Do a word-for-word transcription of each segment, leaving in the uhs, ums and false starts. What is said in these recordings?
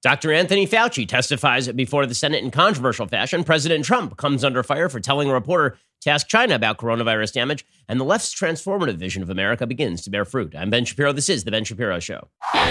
Doctor Anthony Fauci testifies before the Senate in controversial fashion. President Trump comes under fire for telling a reporter to ask China about coronavirus damage. And the left's transformative vision of America begins to bear fruit. I'm Ben Shapiro. This is The Ben Shapiro Show.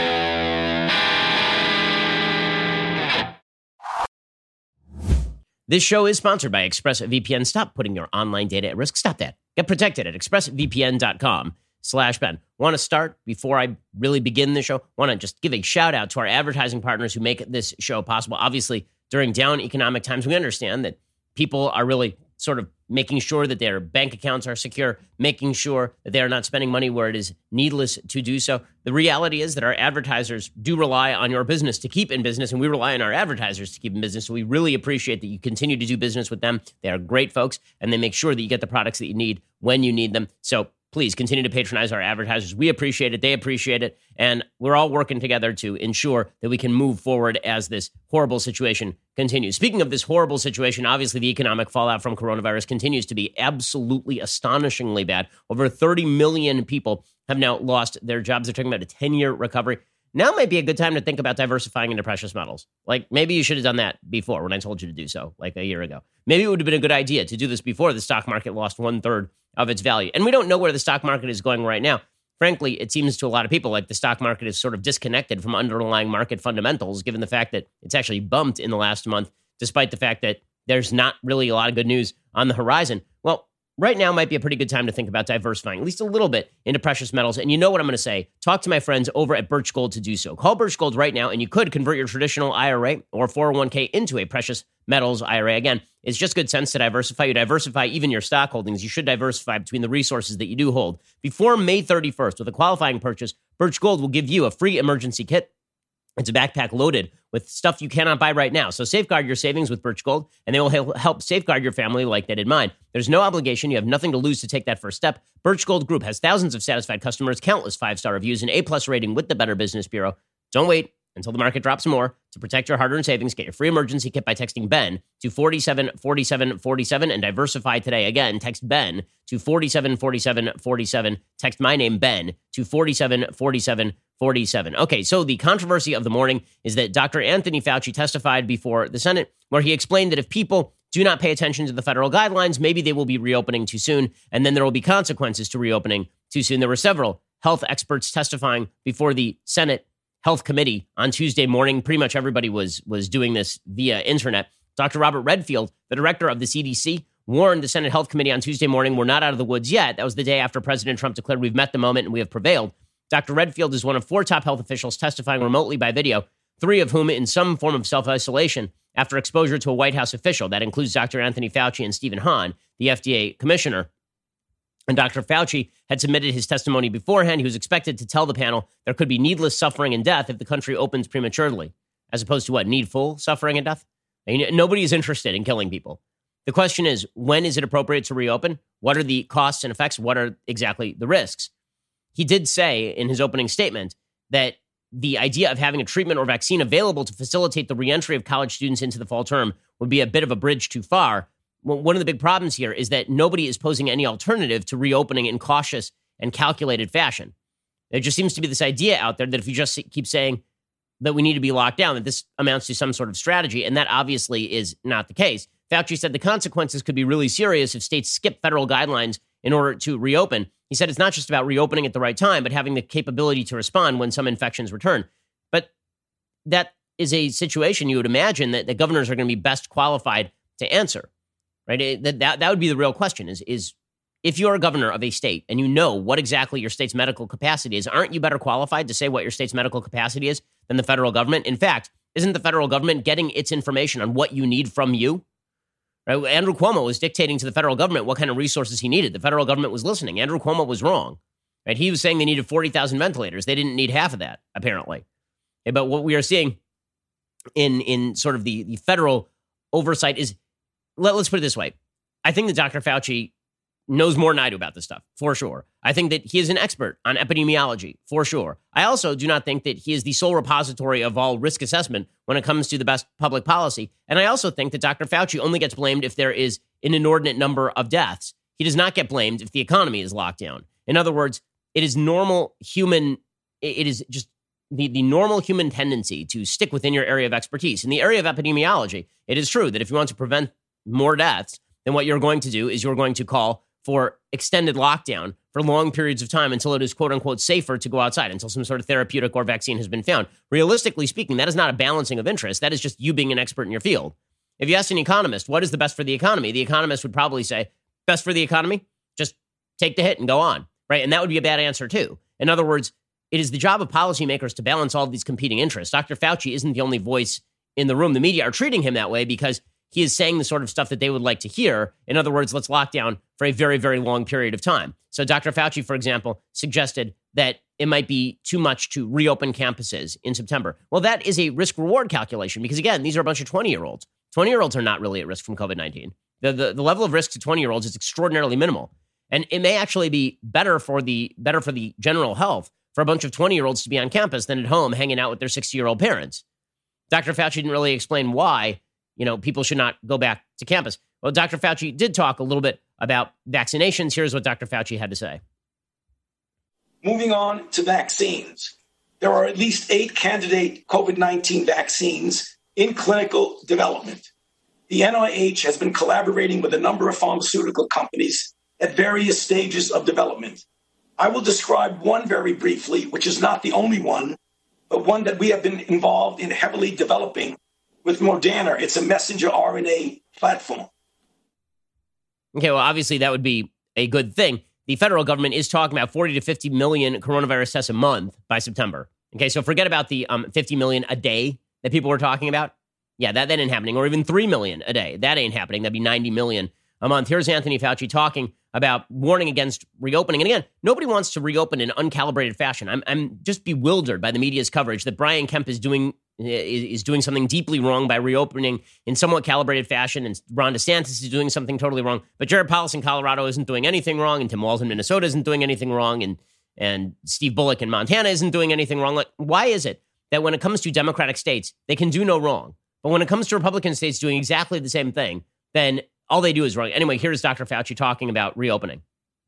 This show is sponsored by ExpressVPN. Stop putting your online data at risk. Stop that. Get protected at expressvpn.com slash Ben. Want to start before I really begin the show? Want to just give a shout out to our advertising partners who make this show possible. Obviously, during down economic times, we understand that people are really sort of making sure that their bank accounts are secure, making sure that they are not spending money where it is needless to do so. The reality is that our advertisers do rely on your business to keep in business, and we rely on our advertisers to keep in business. So we really appreciate that you continue to do business with them. They are great folks, and they make sure that you get the products that you need when you need them. So please continue to patronize our advertisers. We appreciate it. They appreciate it. And we're all working together to ensure that we can move forward as this horrible situation continues. Speaking of this horrible situation, obviously the economic fallout from coronavirus continues to be absolutely astonishingly bad. Over thirty million people have now lost their jobs. They're talking about a ten-year recovery. Now might be a good time to think about diversifying into precious metals. Like, maybe you should have done that before when I told you to do so, like a year ago. Maybe it would have been a good idea to do this before the stock market lost one-third of its value. And we don't know where the stock market is going right now. Frankly, it seems to a lot of people like the stock market is sort of disconnected from underlying market fundamentals, given the fact that it's actually bumped in the last month, despite the fact that there's not really a lot of good news on the horizon. Well, right now might be a pretty good time to think about diversifying, at least a little bit, into precious metals. And you know what I'm going to say. Talk to my friends over at Birch Gold to do so. Call Birch Gold right now, and you could convert your traditional I R A or four oh one k into a precious metals I R A. Again, it's just good sense to diversify. You diversify even your stock holdings. You should diversify between the resources that you do hold. Before May thirty-first, with a qualifying purchase, Birch Gold will give you a free emergency kit. It's a backpack loaded with stuff you cannot buy right now. So safeguard your savings with Birch Gold, and they will help safeguard your family like they did mine. There's no obligation. You have nothing to lose to take that first step. Birch Gold Group has thousands of satisfied customers, countless five-star reviews, an A-plus rating with the Better Business Bureau. Don't wait until the market drops more. To protect your hard-earned savings, get your free emergency kit by texting Ben to four seven four seven four seven and diversify today. Again, text Ben to four seven four seven four seven. Text my name, Ben, to four seven four seven four seven. Okay, so the controversy of the morning is that Doctor Anthony Fauci testified before the Senate, where he explained that if people do not pay attention to the federal guidelines, maybe they will be reopening too soon, and then there will be consequences to reopening too soon. There were several health experts testifying before the Senate Health Committee on Tuesday morning. Pretty much everybody was was doing this via internet. Doctor Robert Redfield, the director of the C D C, warned the Senate Health Committee on Tuesday morning, we're not out of the woods yet. That was the day after President Trump declared we've met the moment and we have prevailed. Doctor Redfield is one of four top health officials testifying remotely by video, three of whom in some form of self-isolation after exposure to a White House official. That includes Doctor Anthony Fauci and Stephen Hahn, the F D A commissioner. And Doctor Fauci had submitted his testimony beforehand. He was expected to tell the panel there could be needless suffering and death if the country opens prematurely, as opposed to what, needful suffering and death? I mean, nobody is interested in killing people. The question is, when is it appropriate to reopen? What are the costs and effects? What are exactly the risks? He did say in his opening statement that the idea of having a treatment or vaccine available to facilitate the reentry of college students into the fall term would be a bit of a bridge too far. Well, one of the big problems here is that nobody is posing any alternative to reopening in cautious and calculated fashion. There just seems to be this idea out there that if you just keep saying that we need to be locked down, that this amounts to some sort of strategy, and that obviously is not the case. Fauci said the consequences could be really serious if states skip federal guidelines in order to reopen. He said it's not just about reopening at the right time, but having the capability to respond when some infections return. But that is a situation you would imagine that the governors are going to be best qualified to answer, right? It, that, that, that would be the real question is, is if you're a governor of a state and you know what exactly your state's medical capacity is, aren't you better qualified to say what your state's medical capacity is than the federal government? In fact, isn't the federal government getting its information on what you need from you? Right? Andrew Cuomo was dictating to the federal government what kind of resources he needed. The federal government was listening. Andrew Cuomo was wrong. Right? He was saying they needed forty thousand ventilators. They didn't need half of that, apparently. Okay, but what we are seeing in, in sort of the, the federal oversight is, let, let's put it this way. I think that Doctor Fauci knows more than I do about this stuff, for sure. I think that he is an expert on epidemiology, for sure. I also do not think that he is the sole repository of all risk assessment when it comes to the best public policy. And I also think that Doctor Fauci only gets blamed if there is an inordinate number of deaths. He does not get blamed if the economy is locked down. In other words, it is normal human, it is just the, the normal human tendency to stick within your area of expertise. In the area of epidemiology, it is true that if you want to prevent more deaths, then what you're going to do is you're going to call for extended lockdown for long periods of time until it is quote unquote safer to go outside, until some sort of therapeutic or vaccine has been found. Realistically speaking, that is not a balancing of interest. That is just you being an expert in your field. If you ask an economist, what is the best for the economy? The economist would probably say, best for the economy, just take the hit and go on, right? And that would be a bad answer too. In other words, it is the job of policymakers to balance all of these competing interests. Doctor Fauci isn't the only voice in the room. The media are treating him that way because he is saying the sort of stuff that they would like to hear. In other words, let's lock down for a very, very long period of time. So Doctor Fauci, for example, suggested that it might be too much to reopen campuses in September. Well, that is a risk-reward calculation because, again, these are a bunch of twenty-year-olds. twenty-year-olds are not really at risk from COVID nineteen. The, the, the level of risk to twenty-year-olds is extraordinarily minimal. And it may actually be better for the better for the general health for a bunch of twenty-year-olds to be on campus than at home hanging out with their sixty-year-old parents. Doctor Fauci didn't really explain why, you know, people should not go back to campus. Well, Doctor Fauci did talk a little bit about vaccinations. Here's what Doctor Fauci had to say. Moving on to vaccines. There are at least eight candidate COVID nineteen vaccines in clinical development. The N I H has been collaborating with a number of pharmaceutical companies at various stages of development. I will describe one very briefly, which is not the only one, but one that we have been involved in heavily developing with Moderna. It's a messenger R N A platform. Okay, well, obviously that would be a good thing. The federal government is talking about forty to fifty million coronavirus tests a month by September. Okay, so forget about the um, fifty million a day that people were talking about. Yeah, that, that ain't happening. Or even three million a day. That ain't happening. That'd be ninety million a month. Here's Anthony Fauci talking about warning against reopening. And again, nobody wants to reopen in uncalibrated fashion. I'm I'm just bewildered by the media's coverage that Brian Kemp is doing is doing something deeply wrong by reopening in somewhat calibrated fashion, and Ron DeSantis is doing something totally wrong. But Jared Polis in Colorado isn't doing anything wrong, and Tim Walz in Minnesota isn't doing anything wrong, and and Steve Bullock in Montana isn't doing anything wrong. Like, why is it that when it comes to Democratic states, they can do no wrong, but when it comes to Republican states doing exactly the same thing, then all they do is wrong? Anyway, here's Doctor Fauci talking about reopening.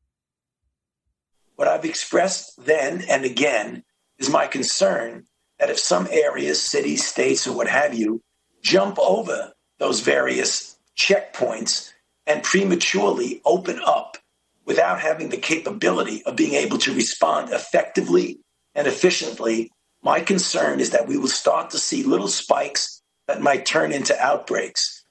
What I've expressed then and again is my concern that if some areas, cities, states, or what have you, jump over those various checkpoints and prematurely open up without having the capability of being able to respond effectively and efficiently, my concern is that we will start to see little spikes that might turn into outbreaks.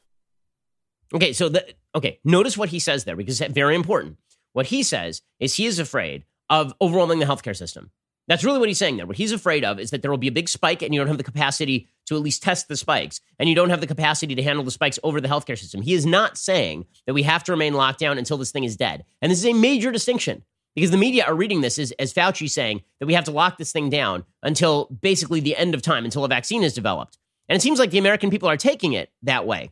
Okay, so the, okay, notice what he says there, because it's very important. What he says is he is afraid of overwhelming the healthcare system. That's really what he's saying there. What he's afraid of is that there will be a big spike and you don't have the capacity to at least test the spikes, and you don't have the capacity to handle the spikes over the healthcare system. He is not saying that we have to remain locked down until this thing is dead. And this is a major distinction, because the media are reading this as, as Fauci saying that we have to lock this thing down until basically the end of time, until a vaccine is developed. And it seems like the American people are taking it that way.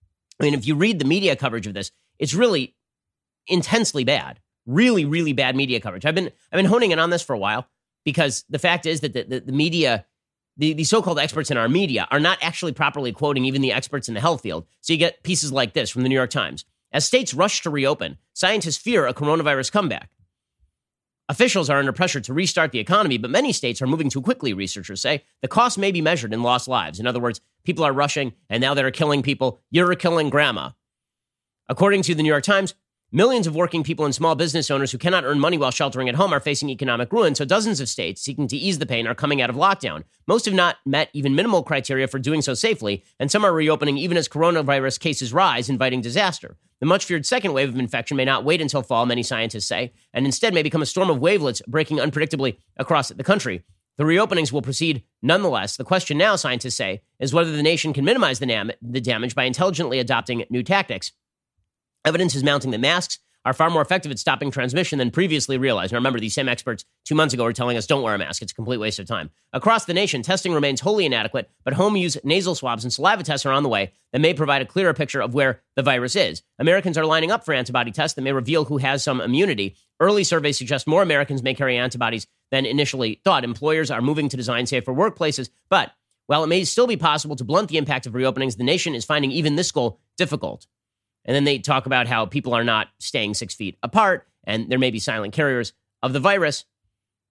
I mean, if you read the media coverage of this, it's really intensely bad. Really, really bad media coverage. I've been I've been honing in on this for a while, because the fact is that the, the, the media, the, the so-called experts in our media are not actually properly quoting even the experts in the health field. So you get pieces like this from the New York Times. As states rush to reopen, scientists fear a coronavirus comeback. Officials are under pressure to restart the economy, but many states are moving too quickly, researchers say. The cost may be measured in lost lives. In other words, people are rushing, and now they're killing people. You're killing grandma. According to the New York Times, millions of working people and small business owners who cannot earn money while sheltering at home are facing economic ruin, so dozens of states seeking to ease the pain are coming out of lockdown. Most have not met even minimal criteria for doing so safely, and some are reopening even as coronavirus cases rise, inviting disaster. The much-feared second wave of infection may not wait until fall, many scientists say, and instead may become a storm of wavelets breaking unpredictably across the country. The reopenings will proceed nonetheless. The question now, scientists say, is whether the nation can minimize the, dam- the damage by intelligently adopting new tactics. Evidence is mounting that masks are far more effective at stopping transmission than previously realized. Now, remember, these same experts two months ago were telling us don't wear a mask. It's a complete waste of time. Across the nation, testing remains wholly inadequate, but home-use nasal swabs and saliva tests are on the way that may provide a clearer picture of where the virus is. Americans are lining up for antibody tests that may reveal who has some immunity. Early surveys suggest more Americans may carry antibodies than initially thought. Employers are moving to design safer workplaces, but while it may still be possible to blunt the impact of reopenings, the nation is finding even this goal difficult. And then they talk about how people are not staying six feet apart, and there may be silent carriers of the virus.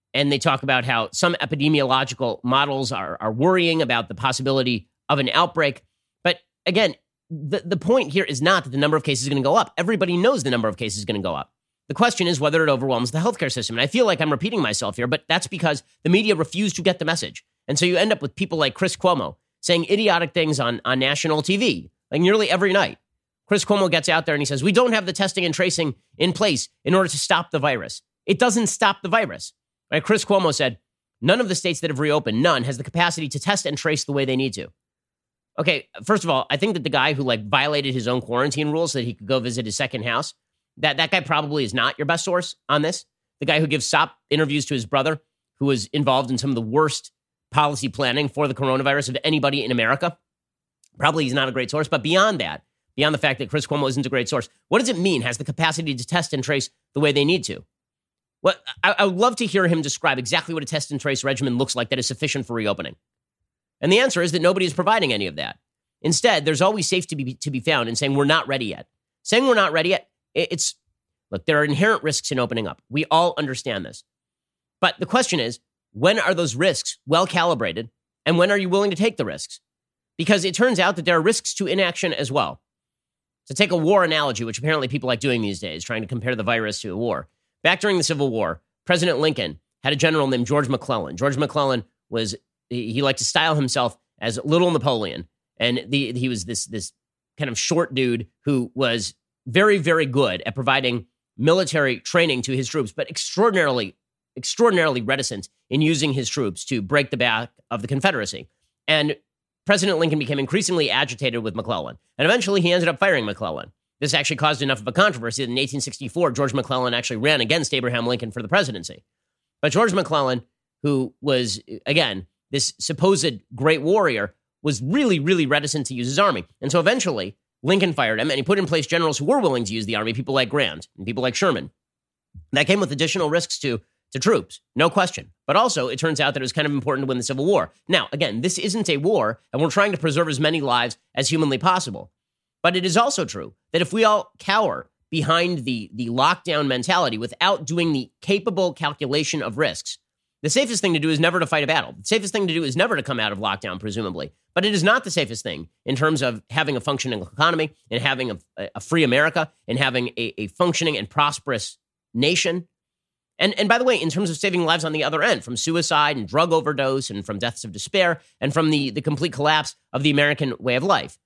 and they talk about how some epidemiological models are, are worrying about the possibility of an outbreak. But again, the, the point here is not that the number of cases is going to go up. Everybody knows the number of cases is going to go up. The question is whether it overwhelms the healthcare system. And I feel like I'm repeating myself here, but that's because the media refused to get the message. And so you end up with people like Chris Cuomo saying idiotic things on, on national T V, like nearly every night. Chris Cuomo gets out there and he says, we don't have the testing and tracing in place in order to stop the virus. It doesn't stop the virus. Right? Chris Cuomo said, none of the states that have reopened, none, has the capacity to test and trace the way they need to. Okay, first of all, I think that the guy who like violated his own quarantine rules so that he could go visit his second house, that, that guy probably is not your best source on this. The guy who gives stop interviews to his brother, who was involved in some of the worst policy planning for the coronavirus of anybody in America, probably he's not a great source. But beyond that, beyond the fact that Chris Cuomo isn't a great source, what does it mean has the capacity to test and trace the way they need to? Well, I, I would love to hear him describe exactly what a test and trace regimen looks like that is sufficient for reopening. And the answer is that nobody is providing any of that. Instead, there's always safe to be to be found in saying we're not ready yet. Saying we're not ready yet, it's, look, there are inherent risks in opening up. We all understand this. But the question is, when are those risks well calibrated? And when are you willing to take the risks? Because it turns out that there are risks to inaction as well. To take a war analogy, which apparently people like doing these days, trying to compare the virus to a war. Back during the Civil War, President Lincoln had a general named George McClellan. George McClellan was, he, he liked to style himself as Little Napoleon. And the, he was this, this kind of short dude who was very, very good at providing military training to his troops, but extraordinarily, extraordinarily reticent in using his troops to break the back of the Confederacy. And President Lincoln became increasingly agitated with McClellan. And eventually he ended up firing McClellan. This actually caused enough of a controversy that in eighteen sixty-four, George McClellan actually ran against Abraham Lincoln for the presidency. But George McClellan, who was, again, this supposed great warrior, was really, really reticent to use his army. And so eventually, Lincoln fired him, and he put in place generals who were willing to use the army, people like Grant and people like Sherman. That came with additional risks to, to troops, no question. But also, it turns out that it was kind of important to win the Civil War. Now, again, this isn't a war, and we're trying to preserve as many lives as humanly possible. But it is also true that if we all cower behind the, the lockdown mentality without doing the capable calculation of risks, the safest thing to do is never to fight a battle. The safest thing to do is never to come out of lockdown, presumably. But it is not the safest thing in terms of having a functioning economy and having a, a free America and having a, a functioning and prosperous nation. And, and by the way, in terms of saving lives on the other end, from suicide and drug overdose and from deaths of despair and from the, the complete collapse of the American way of life.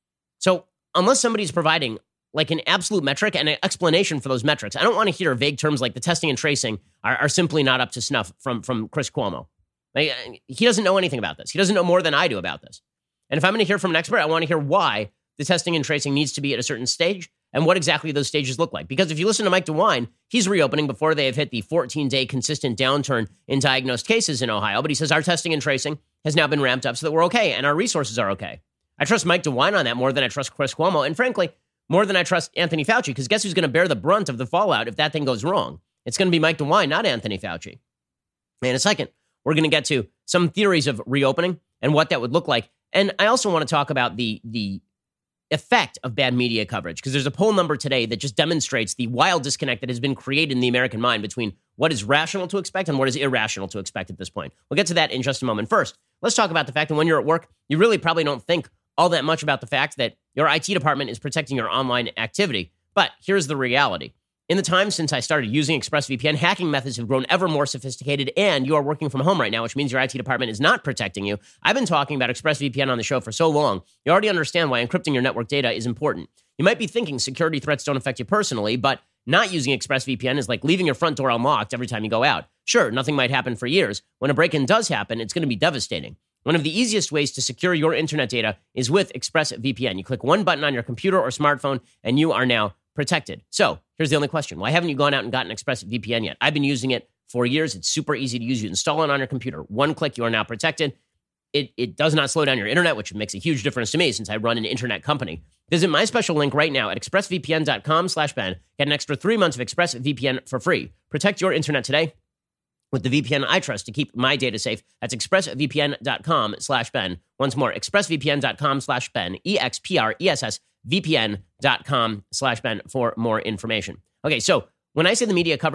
So unless somebody's providing like an absolute metric and an explanation for those metrics, I don't want to hear vague terms like the testing and tracing are, are simply not up to snuff from, from Chris Cuomo. Like, he doesn't know anything about this. He doesn't know more than I do about this. And if I'm going to hear from an expert, I want to hear why the testing and tracing needs to be at a certain stage and what exactly those stages look like. Because if you listen to Mike DeWine, he's reopening before they have hit the fourteen-day consistent downturn in diagnosed cases in Ohio. But he says our testing and tracing has now been ramped up so that we're okay and our resources are okay. I trust Mike DeWine on that more than I trust Chris Cuomo. And frankly, more than I trust Anthony Fauci, because guess who's going to bear the brunt of the fallout if that thing goes wrong? It's going to be Mike DeWine, not Anthony Fauci. In a second, we're going to get to some theories of reopening and what that would look like. And I also want to talk about the, the effect of bad media coverage, because there's a poll number today that just demonstrates the wild disconnect that has been created in the American mind between what is rational to expect and what is irrational to expect at this point. We'll get to that in just a moment. First, let's talk about the fact that when you're at work, you really probably don't think all that much about the fact that your I T department is protecting your online activity. But here's the reality. In the time since I started using ExpressVPN, hacking methods have grown ever more sophisticated, and you are working from home right now, which means your I T department is not protecting you. I've been talking about ExpressVPN on the show for so long, you already understand why encrypting your network data is important. You might be thinking security threats don't affect you personally, but not using ExpressVPN is like leaving your front door unlocked every time you go out. Sure, nothing might happen for years. When a break-in does happen, it's going to be devastating. One of the easiest ways to secure your internet data is with ExpressVPN. You click one button on your computer or smartphone, and you are now protected. So here's the only question. Why haven't you gone out and gotten ExpressVPN yet? I've been using it for years. It's super easy to use. You install it on your computer. One click, you are now protected. It, it does not slow down your internet, which makes a huge difference to me since I run an internet company. Visit my special link right now at expressvpn.com slash Ben. Get an extra three months of ExpressVPN for free. Protect your internet today with the V P N I trust to keep my data safe. That's expressvpn.com slash Ben. Once more, expressvpn.com slash Ben, E X P R E S S V P N dot com slash Ben for more information. Okay, so when I say the media coverage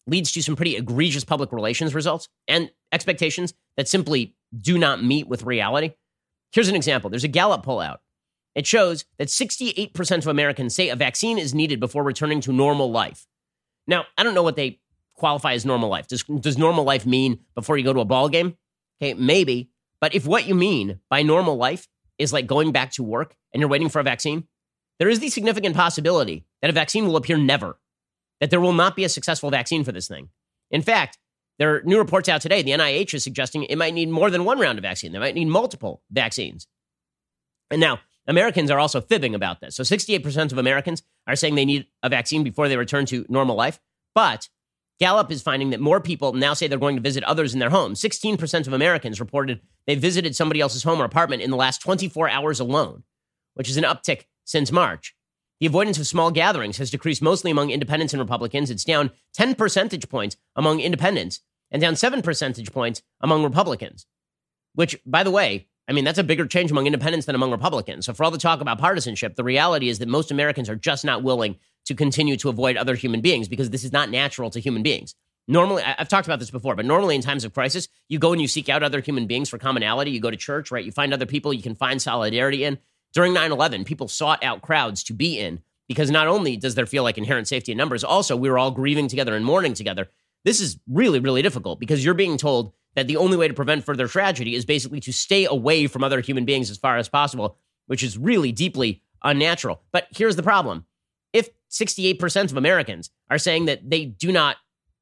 leads to some pretty egregious public relations results and expectations that simply do not meet with reality. Here's an example. There's a Gallup poll out. It shows that sixty-eight percent of Americans say a vaccine is needed before returning to normal life. Now, I don't know what they qualify as normal life. Does, does normal life mean before you go to a ball game? Okay, maybe. But if what you mean by normal life is like going back to work and you're waiting for a vaccine, there is the significant possibility that a vaccine will appear never, that there will not be a successful vaccine for this thing. In fact, there are new reports out today. The N I H is suggesting it might need more than one round of vaccine. They might need multiple vaccines. And now, Americans are also fibbing about this. So sixty-eight percent of Americans are saying they need a vaccine before they return to normal life. But Gallup is finding that more people now say they're going to visit others in their home. sixteen percent of Americans reported they visited somebody else's home or apartment in the last twenty-four hours alone, which is an uptick since March. The avoidance of small gatherings has decreased mostly among independents and Republicans. It's down ten percentage points among independents and down seven percentage points among Republicans, which, by the way, I mean, that's a bigger change among independents than among Republicans. So for all the talk about partisanship, the reality is that most Americans are just not willing to continue to avoid other human beings because this is not natural to human beings. Normally, I've talked about this before, but normally in times of crisis, you go and you seek out other human beings for commonality. You go to church, right? You find other people you can find solidarity in. During nine eleven, people sought out crowds to be in because not only does there feel like inherent safety in numbers, also we were all grieving together and mourning together. This is really, really difficult because you're being told that the only way to prevent further tragedy is basically to stay away from other human beings as far as possible, which is really deeply unnatural. But here's the problem. If sixty-eight percent of Americans are saying that they do not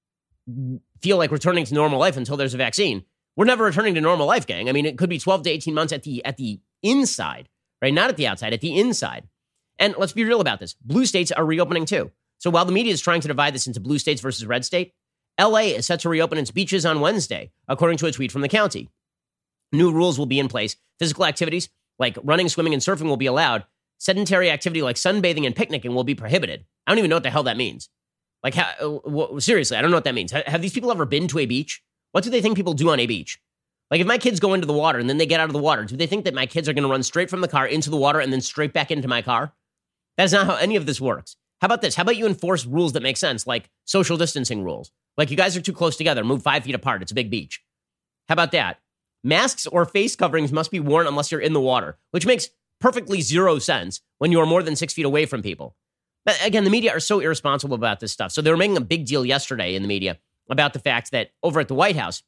feel like returning to normal life until there's a vaccine, we're never returning to normal life, gang. I mean, it could be twelve to eighteen months at the at the inside, right? Not at the outside, at the inside. And let's be real about this. Blue states are reopening too. So while the media is trying to divide this into blue states versus red state, L A is set to reopen its beaches on Wednesday, according to a tweet from the county. New rules will be in place. Physical activities like running, swimming, and surfing will be allowed. Sedentary activity like sunbathing and picnicking will be prohibited. I don't even know what the hell that means. Like, how, w- seriously, I don't know what that means. Have these people ever been to a beach? What do they think people do on a beach? Like, if my kids go into the water and then they get out of the water, do they think that my kids are going to run straight from the car into the water and then straight back into my car? That's not how any of this works. How about this? How about you enforce rules that make sense, like social distancing rules? Like, you guys are too close together. Move five feet apart. It's a big beach. How about that? Masks or face coverings must be worn unless you're in the water, which makes perfectly zero sense when you are more than six feet away from people. But again, the media are so irresponsible about this stuff. So they were making a big deal yesterday in the media about the fact that over at the White House,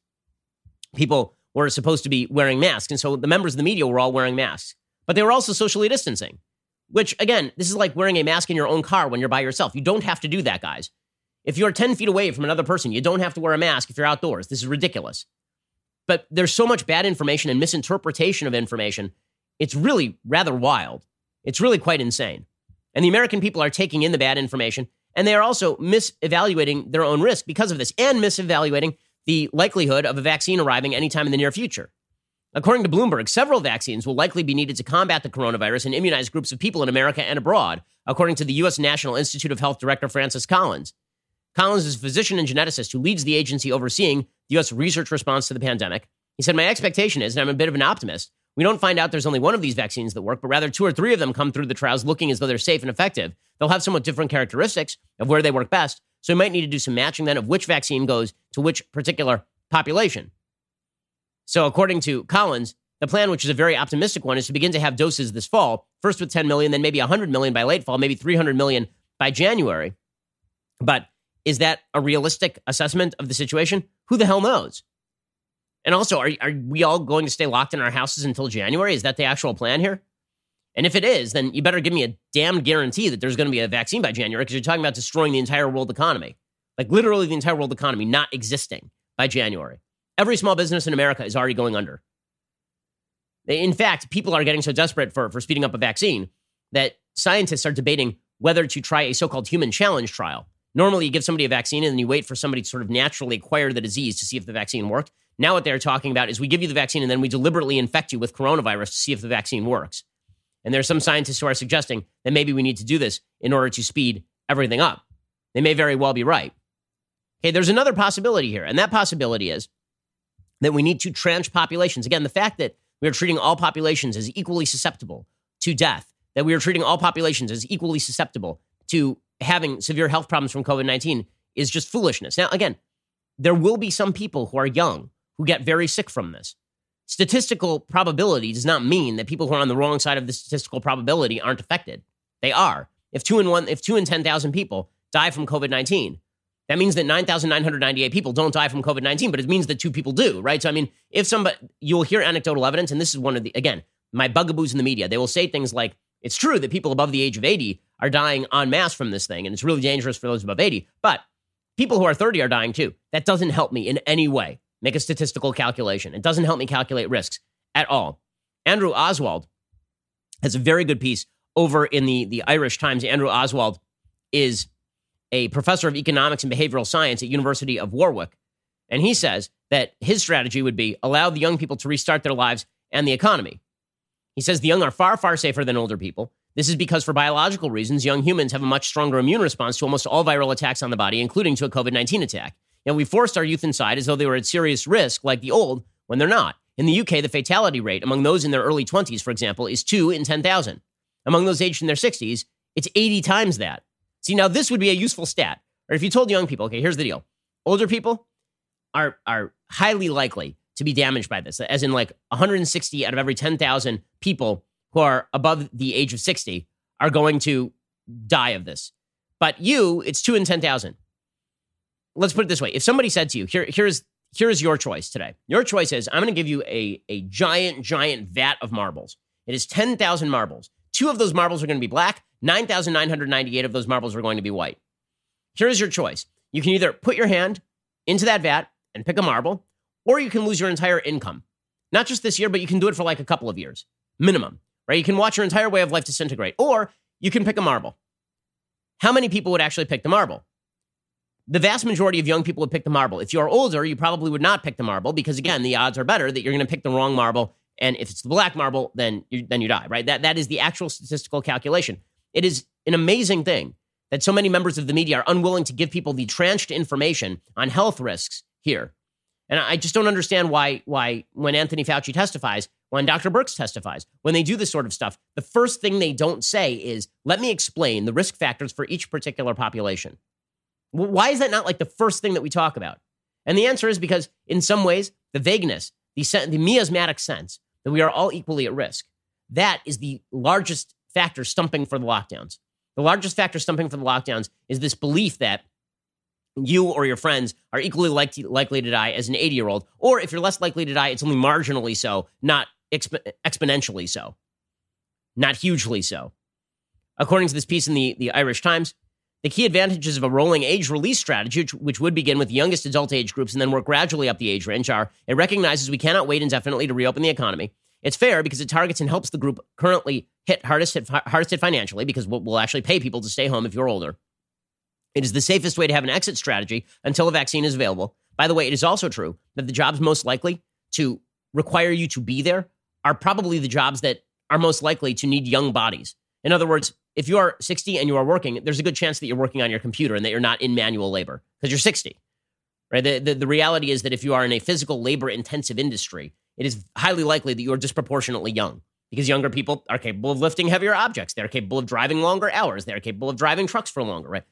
people were supposed to be wearing masks. And so the members of the media were all wearing masks. But they were also socially distancing, which, again, this is like wearing a mask in your own car when you're by yourself. You don't have to do that, guys. If you're ten feet away from another person, you don't have to wear a mask if you're outdoors. This is ridiculous. But there's so much bad information and misinterpretation of information. It's really rather wild. It's really quite insane. And the American people are taking in the bad information, and they are also misevaluating their own risk because of this, and misevaluating the likelihood of a vaccine arriving anytime in the near future. According to Bloomberg, several vaccines will likely be needed to combat the coronavirus and immunize groups of people in America and abroad, according to the U S National Institute of Health Director Francis Collins. Collins is a physician and geneticist who leads the agency overseeing the U S research response to the pandemic. He said, "My expectation is, and I'm a bit of an optimist, we don't find out there's only one of these vaccines that work, but rather two or three of them come through the trials looking as though they're safe and effective. They'll have somewhat different characteristics of where they work best, so we might need to do some matching then of which vaccine goes to which particular population." So according to Collins, the plan, which is a very optimistic one, is to begin to have doses this fall, first with ten million, then maybe one hundred million by late fall, maybe three hundred million by January. But is that a realistic assessment of the situation? Who the hell knows? And also, are, are we all going to stay locked in our houses until January? Is that the actual plan here? And if it is, then you better give me a damn guarantee that there's going to be a vaccine by January, because you're talking about destroying the entire world economy. Like literally the entire world economy not existing by January. Every small business in America is already going under. In fact, people are getting so desperate for, for speeding up a vaccine that scientists are debating whether to try a so-called human challenge trial. Normally, you give somebody a vaccine and then you wait for somebody to sort of naturally acquire the disease to see if the vaccine worked. Now what they're talking about is we give you the vaccine and then we deliberately infect you with coronavirus to see if the vaccine works. And there's some scientists who are suggesting that maybe we need to do this in order to speed everything up. They may very well be right. Okay, there's another possibility here, and that possibility is that we need to tranche populations. Again, the fact that we are treating all populations as equally susceptible to death, that we are treating all populations as equally susceptible to having severe health problems from COVID nineteen is just foolishness. Now, again, there will be some people who are young who get very sick from this. Statistical probability does not mean that people who are on the wrong side of the statistical probability aren't affected. They are. If two in one, if two in ten thousand people die from COVID nineteen, that means that nine thousand nine hundred ninety-eight people don't die from COVID nineteen, but it means that two people do, right? So, I mean, if somebody, you'll hear anecdotal evidence, and this is one of the, again, my bugaboos in the media. They will say things like, it's true that people above the age of eighty are dying en masse from this thing, and it's really dangerous for those above eighty, but people who are thirty are dying too. That doesn't help me in any way make a statistical calculation. It doesn't help me calculate risks at all. Andrew Oswald has a very good piece over in the, the Irish Times. Andrew Oswald is a professor of economics and behavioral science at University of Warwick. And he says that his strategy would be allow the young people to restart their lives and the economy. He says the young are far, far safer than older people. This is because for biological reasons, young humans have a much stronger immune response to almost all viral attacks on the body, including to a COVID nineteen attack. And we forced our youth inside as though they were at serious risk, like the old, when they're not. In the U K, the fatality rate among those in their early twenties, for example, is two in ten thousand. Among those aged in their sixties, it's eighty times that. See, now this would be a useful stat. Or if you told young people, okay, here's the deal. Older people are, are highly likely to be damaged by this, as in like one hundred sixty out of every ten thousand people who are above the age of sixty are going to die of this. But you, it's two in ten thousand. Let's put it this way. If somebody said to you, here, here's, here's your choice today. Your choice is, I'm going to give you a, a giant, giant vat of marbles. It is ten thousand marbles. Two of those marbles are going to be black. nine thousand nine hundred ninety-eight of those marbles are going to be white. Here's your choice. You can either put your hand into that vat and pick a marble, or you can lose your entire income. Not just this year, but you can do it for like a couple of years, minimum, right? You can watch your entire way of life disintegrate, or you can pick a marble. How many people would actually pick the marble? The vast majority of young people would pick the marble. If you're older, you probably would not pick the marble because, again, the odds are better that you're going to pick the wrong marble. And if it's the black marble, then you, then you die, right? That, that is the actual statistical calculation. It is an amazing thing that so many members of the media are unwilling to give people the tranched information on health risks here. And I just don't understand why, why when Anthony Fauci testifies, when Doctor Birx testifies, when they do this sort of stuff, the first thing they don't say is, let me explain the risk factors for each particular population. Why is that not like the first thing that we talk about? And the answer is because in some ways, the vagueness, the, the miasmatic sense that we are all equally at risk, that is the largest factor stumping for the lockdowns. The largest factor stumping for the lockdowns is this belief that you or your friends are equally likely, likely to die as an eighty-year-old, or if you're less likely to die, it's only marginally so, not exp- exponentially so, not hugely so. According to this piece in the, the Irish Times, the key advantages of a rolling age release strategy, which, which would begin with the youngest adult age groups and then work gradually up the age range, are it recognizes we cannot wait indefinitely to reopen the economy. It's fair because it targets and helps the group currently hit hardest hit, hardest hit financially because we'll, we'll actually pay people to stay home if you're older. It is the safest way to have an exit strategy until a vaccine is available. By the way, it is also true that the jobs most likely to require you to be there are probably the jobs that are most likely to need young bodies. In other words, if you are sixty and you are working, there's a good chance that you're working on your computer and that you're not in manual labor because you're sixty, right? The, the, the reality is that if you are in a physical labor-intensive industry, it is highly likely that you are disproportionately young because younger people are capable of lifting heavier objects. They're capable of driving longer hours. They're capable of driving trucks for longer, right?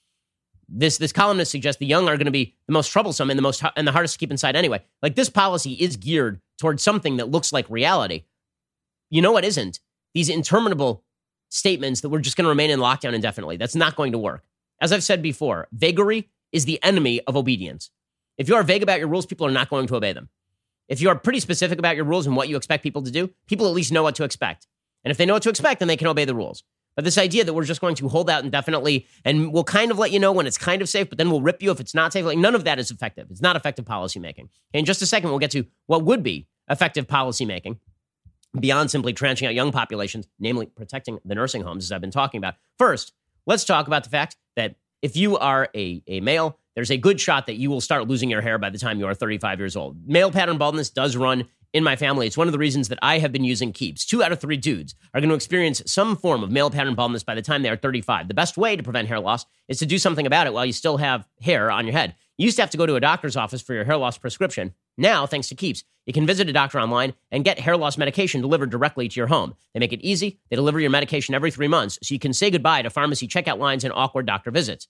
This this columnist suggests the young are going to be the most troublesome and the most and the hardest to keep inside anyway. Like this policy is geared towards something that looks like reality. You know what isn't? These interminable statements that we're just going to remain in lockdown indefinitely. That's not going to work. As I've said before, vagary is the enemy of obedience. If you are vague about your rules, people are not going to obey them. If you are pretty specific about your rules and what you expect people to do, people at least know what to expect. And if they know what to expect, then they can obey the rules. But this idea that we're just going to hold out indefinitely and we'll kind of let you know when it's kind of safe, but then we'll rip you if it's not safe, like none of that is effective. It's not effective policymaking. In just a second, we'll get to what would be effective policymaking beyond simply tranching out young populations, namely protecting the nursing homes, as I've been talking about. First, let's talk about the fact that if you are a, a male, there's a good shot that you will start losing your hair by the time you are thirty-five years old. Male pattern baldness does run in my family. It's one of the reasons that I have been using Keeps. Two out of three dudes are going to experience some form of male pattern baldness by the time they are thirty-five. The best way to prevent hair loss is to do something about it while you still have hair on your head. You used to have to go to a doctor's office for your hair loss prescription. Now, thanks to Keeps, you can visit a doctor online and get hair loss medication delivered directly to your home. They make it easy. They deliver your medication every three months, so you can say goodbye to pharmacy checkout lines and awkward doctor visits.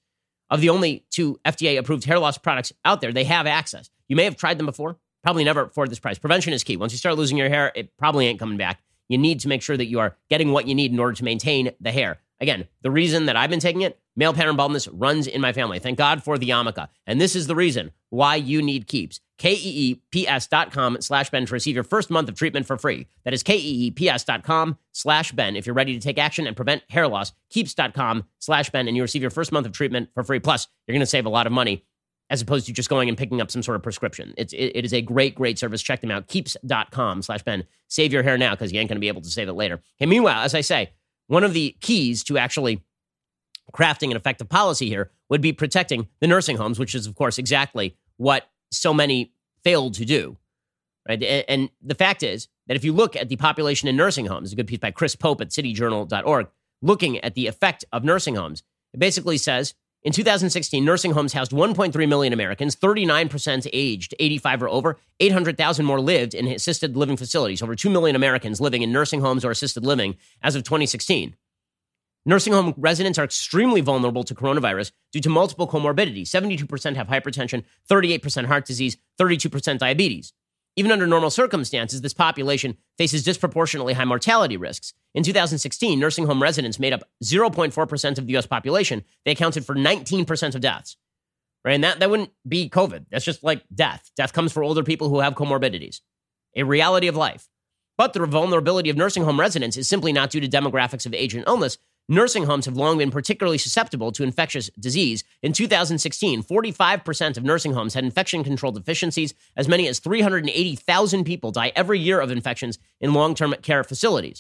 of the only two F D A-approved hair loss products out there. They have access. You may have tried them before. Probably never for this price. Prevention is key. Once you start losing your hair, it probably ain't coming back. You need to make sure that you are getting what you need in order to maintain the hair. Again, the reason that I've been taking it, male pattern baldness runs in my family. Thank God for the yarmulke. And this is the reason why you need Keeps. K-E-E-P-S dot com slash Ben to receive your first month of treatment for free. That is K-E-E-P-S dot com slash Ben. If you're ready to take action and prevent hair loss, Keeps dot com slash Ben, and you receive your first month of treatment for free. Plus, you're going to save a lot of money as opposed to just going and picking up some sort of prescription. It's, it, it is a great, great service. Check them out. Keeps dot com slash Ben. Save your hair now because you ain't going to be able to save it later. And meanwhile, as I say, one of the keys to actually crafting an effective policy here would be protecting the nursing homes, which is, of course, exactly what so many failed to do. Right? And the fact is that if you look at the population in nursing homes, a good piece by Chris Pope at city journal dot org, looking at the effect of nursing homes, it basically says, in two thousand sixteen, nursing homes housed one point three million Americans, thirty-nine percent aged eighty-five or over, eight hundred thousand more lived in assisted living facilities, over two million Americans living in nursing homes or assisted living as of twenty sixteen. Nursing home residents are extremely vulnerable to coronavirus due to multiple comorbidities. seventy-two percent have hypertension, thirty-eight percent heart disease, thirty-two percent diabetes. Even under normal circumstances, this population faces disproportionately high mortality risks. In two thousand sixteen, nursing home residents made up zero point four percent of the U S population. They accounted for nineteen percent of deaths. Right? And that, that wouldn't be COVID. That's just like death. Death comes for older people who have comorbidities. A reality of life. But the vulnerability of nursing home residents is simply not due to demographics of age and illness. Nursing homes have long been particularly susceptible to infectious disease. In two thousand sixteen, forty-five percent of nursing homes had infection control deficiencies. As many as three hundred eighty thousand people die every year of infections in long-term care facilities.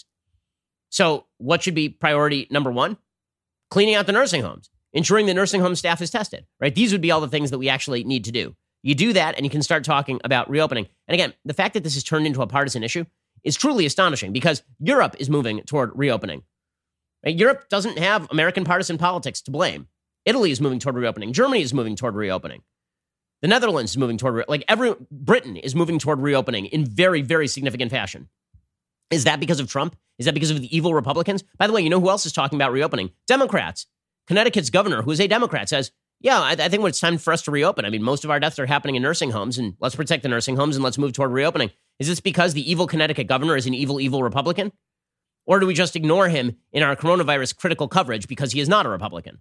So what should be priority number one? Cleaning out the nursing homes, ensuring the nursing home staff is tested, right? These would be all the things that we actually need to do. You do that and you can start talking about reopening. And again, the fact that this has turned into a partisan issue is truly astonishing because Europe is moving toward reopening. Europe doesn't have American partisan politics to blame. Italy is moving toward reopening. Germany is moving toward reopening. The Netherlands is moving toward, re- like every, Britain is moving toward reopening in very, very significant fashion. Is that because of Trump? Is that because of the evil Republicans? By the way, you know who else is talking about reopening? Democrats. Connecticut's governor, who is a Democrat, says, yeah, I, I think it's time for us to reopen. I mean, most of our deaths are happening in nursing homes, and let's protect the nursing homes and let's move toward reopening. Is this because the evil Connecticut governor is an evil, evil Republican? Or do we just ignore him in our coronavirus critical coverage because he is not a Republican?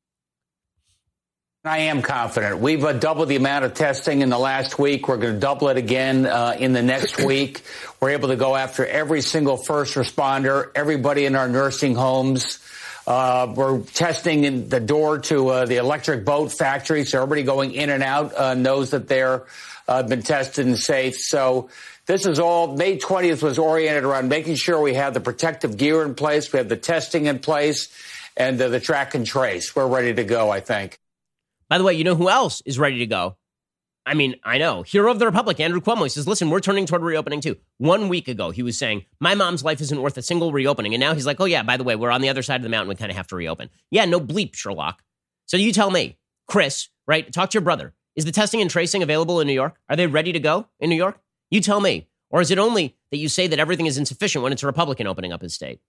I am confident. We've uh, doubled the amount of testing in the last week. We're going to double it again uh, in the next week. We're able to go after every single first responder, everybody in our nursing homes. Uh, we're testing in the door to uh, the electric boat factory, so everybody going in and out uh, knows that they're uh, been tested and safe. So this is all, May twentieth was oriented around making sure we have the protective gear in place, we have the testing in place, and uh, the track and trace. We're ready to go, I think. By the way, you know who else is ready to go? I mean, I know. Hero of the Republic, Andrew Cuomo, he says, listen, we're turning toward reopening too. One week ago, he was saying, my mom's life isn't worth a single reopening. And now he's like, oh yeah, by the way, we're on the other side of the mountain. We kind of have to reopen. Yeah, no bleep, Sherlock. So you tell me, Chris, right? Talk to your brother. Is the testing and tracing available in New York? Are they ready to go in New York? You tell me. Or is it only that you say that everything is insufficient when it's a Republican opening up his state?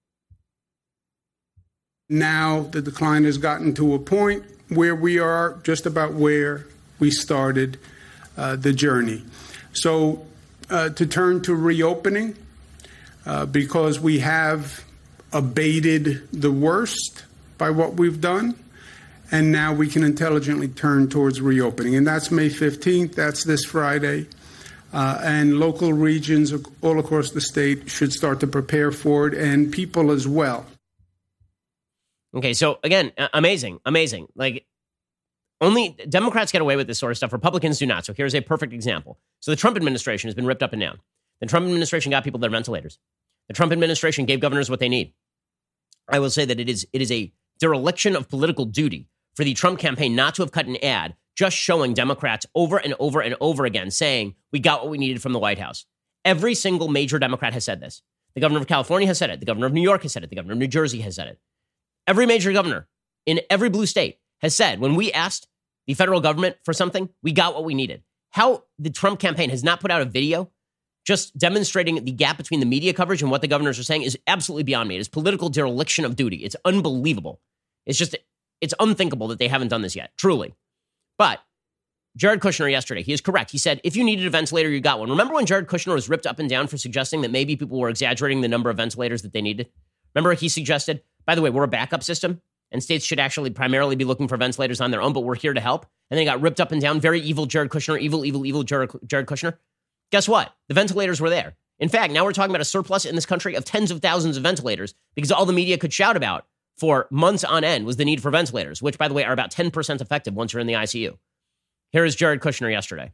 Now the decline has gotten to a point where we are just about where we started uh, the journey. So uh, to turn to reopening, uh, because we have abated the worst by what we've done, and now we can intelligently turn towards reopening. And that's May fifteenth. That's this Friday. Uh, and local regions all across the state should start to prepare for it, and people as well. Okay, so again, amazing, amazing. Like, only Democrats get away with this sort of stuff. Republicans do not. So here's a perfect example. So the Trump administration has been ripped up and down. The Trump administration got people their ventilators. The Trump administration gave governors what they need. I will say that it is it is a dereliction of political duty for the Trump campaign not to have cut an ad just showing Democrats over and over and over again saying, we got what we needed from the White House. Every single major Democrat has said this. The governor of California has said it. The governor of New York has said it. The governor of New Jersey has said it. Every major governor in every blue state has said, when we asked the federal government for something, we got what we needed. How the Trump campaign has not put out a video just demonstrating the gap between the media coverage and what the governors are saying is absolutely beyond me. It is political dereliction of duty. It's unbelievable. It's just it's unthinkable that they haven't done this yet, truly. But Jared Kushner yesterday, he is correct. He said, if you needed a ventilator, you got one. Remember when Jared Kushner was ripped up and down for suggesting that maybe people were exaggerating the number of ventilators that they needed? Remember he suggested, by the way, we're a backup system and states should actually primarily be looking for ventilators on their own, but we're here to help. And then he got ripped up and down. Very evil Jared Kushner, evil, evil, evil Jared, Jared Kushner. Guess what? The ventilators were there. In fact, now we're talking about a surplus in this country of tens of thousands of ventilators because all the media could shout about for months on end was the need for ventilators, which, by the way, are about ten percent effective once you're in the I C U. Here is Jared Kushner yesterday.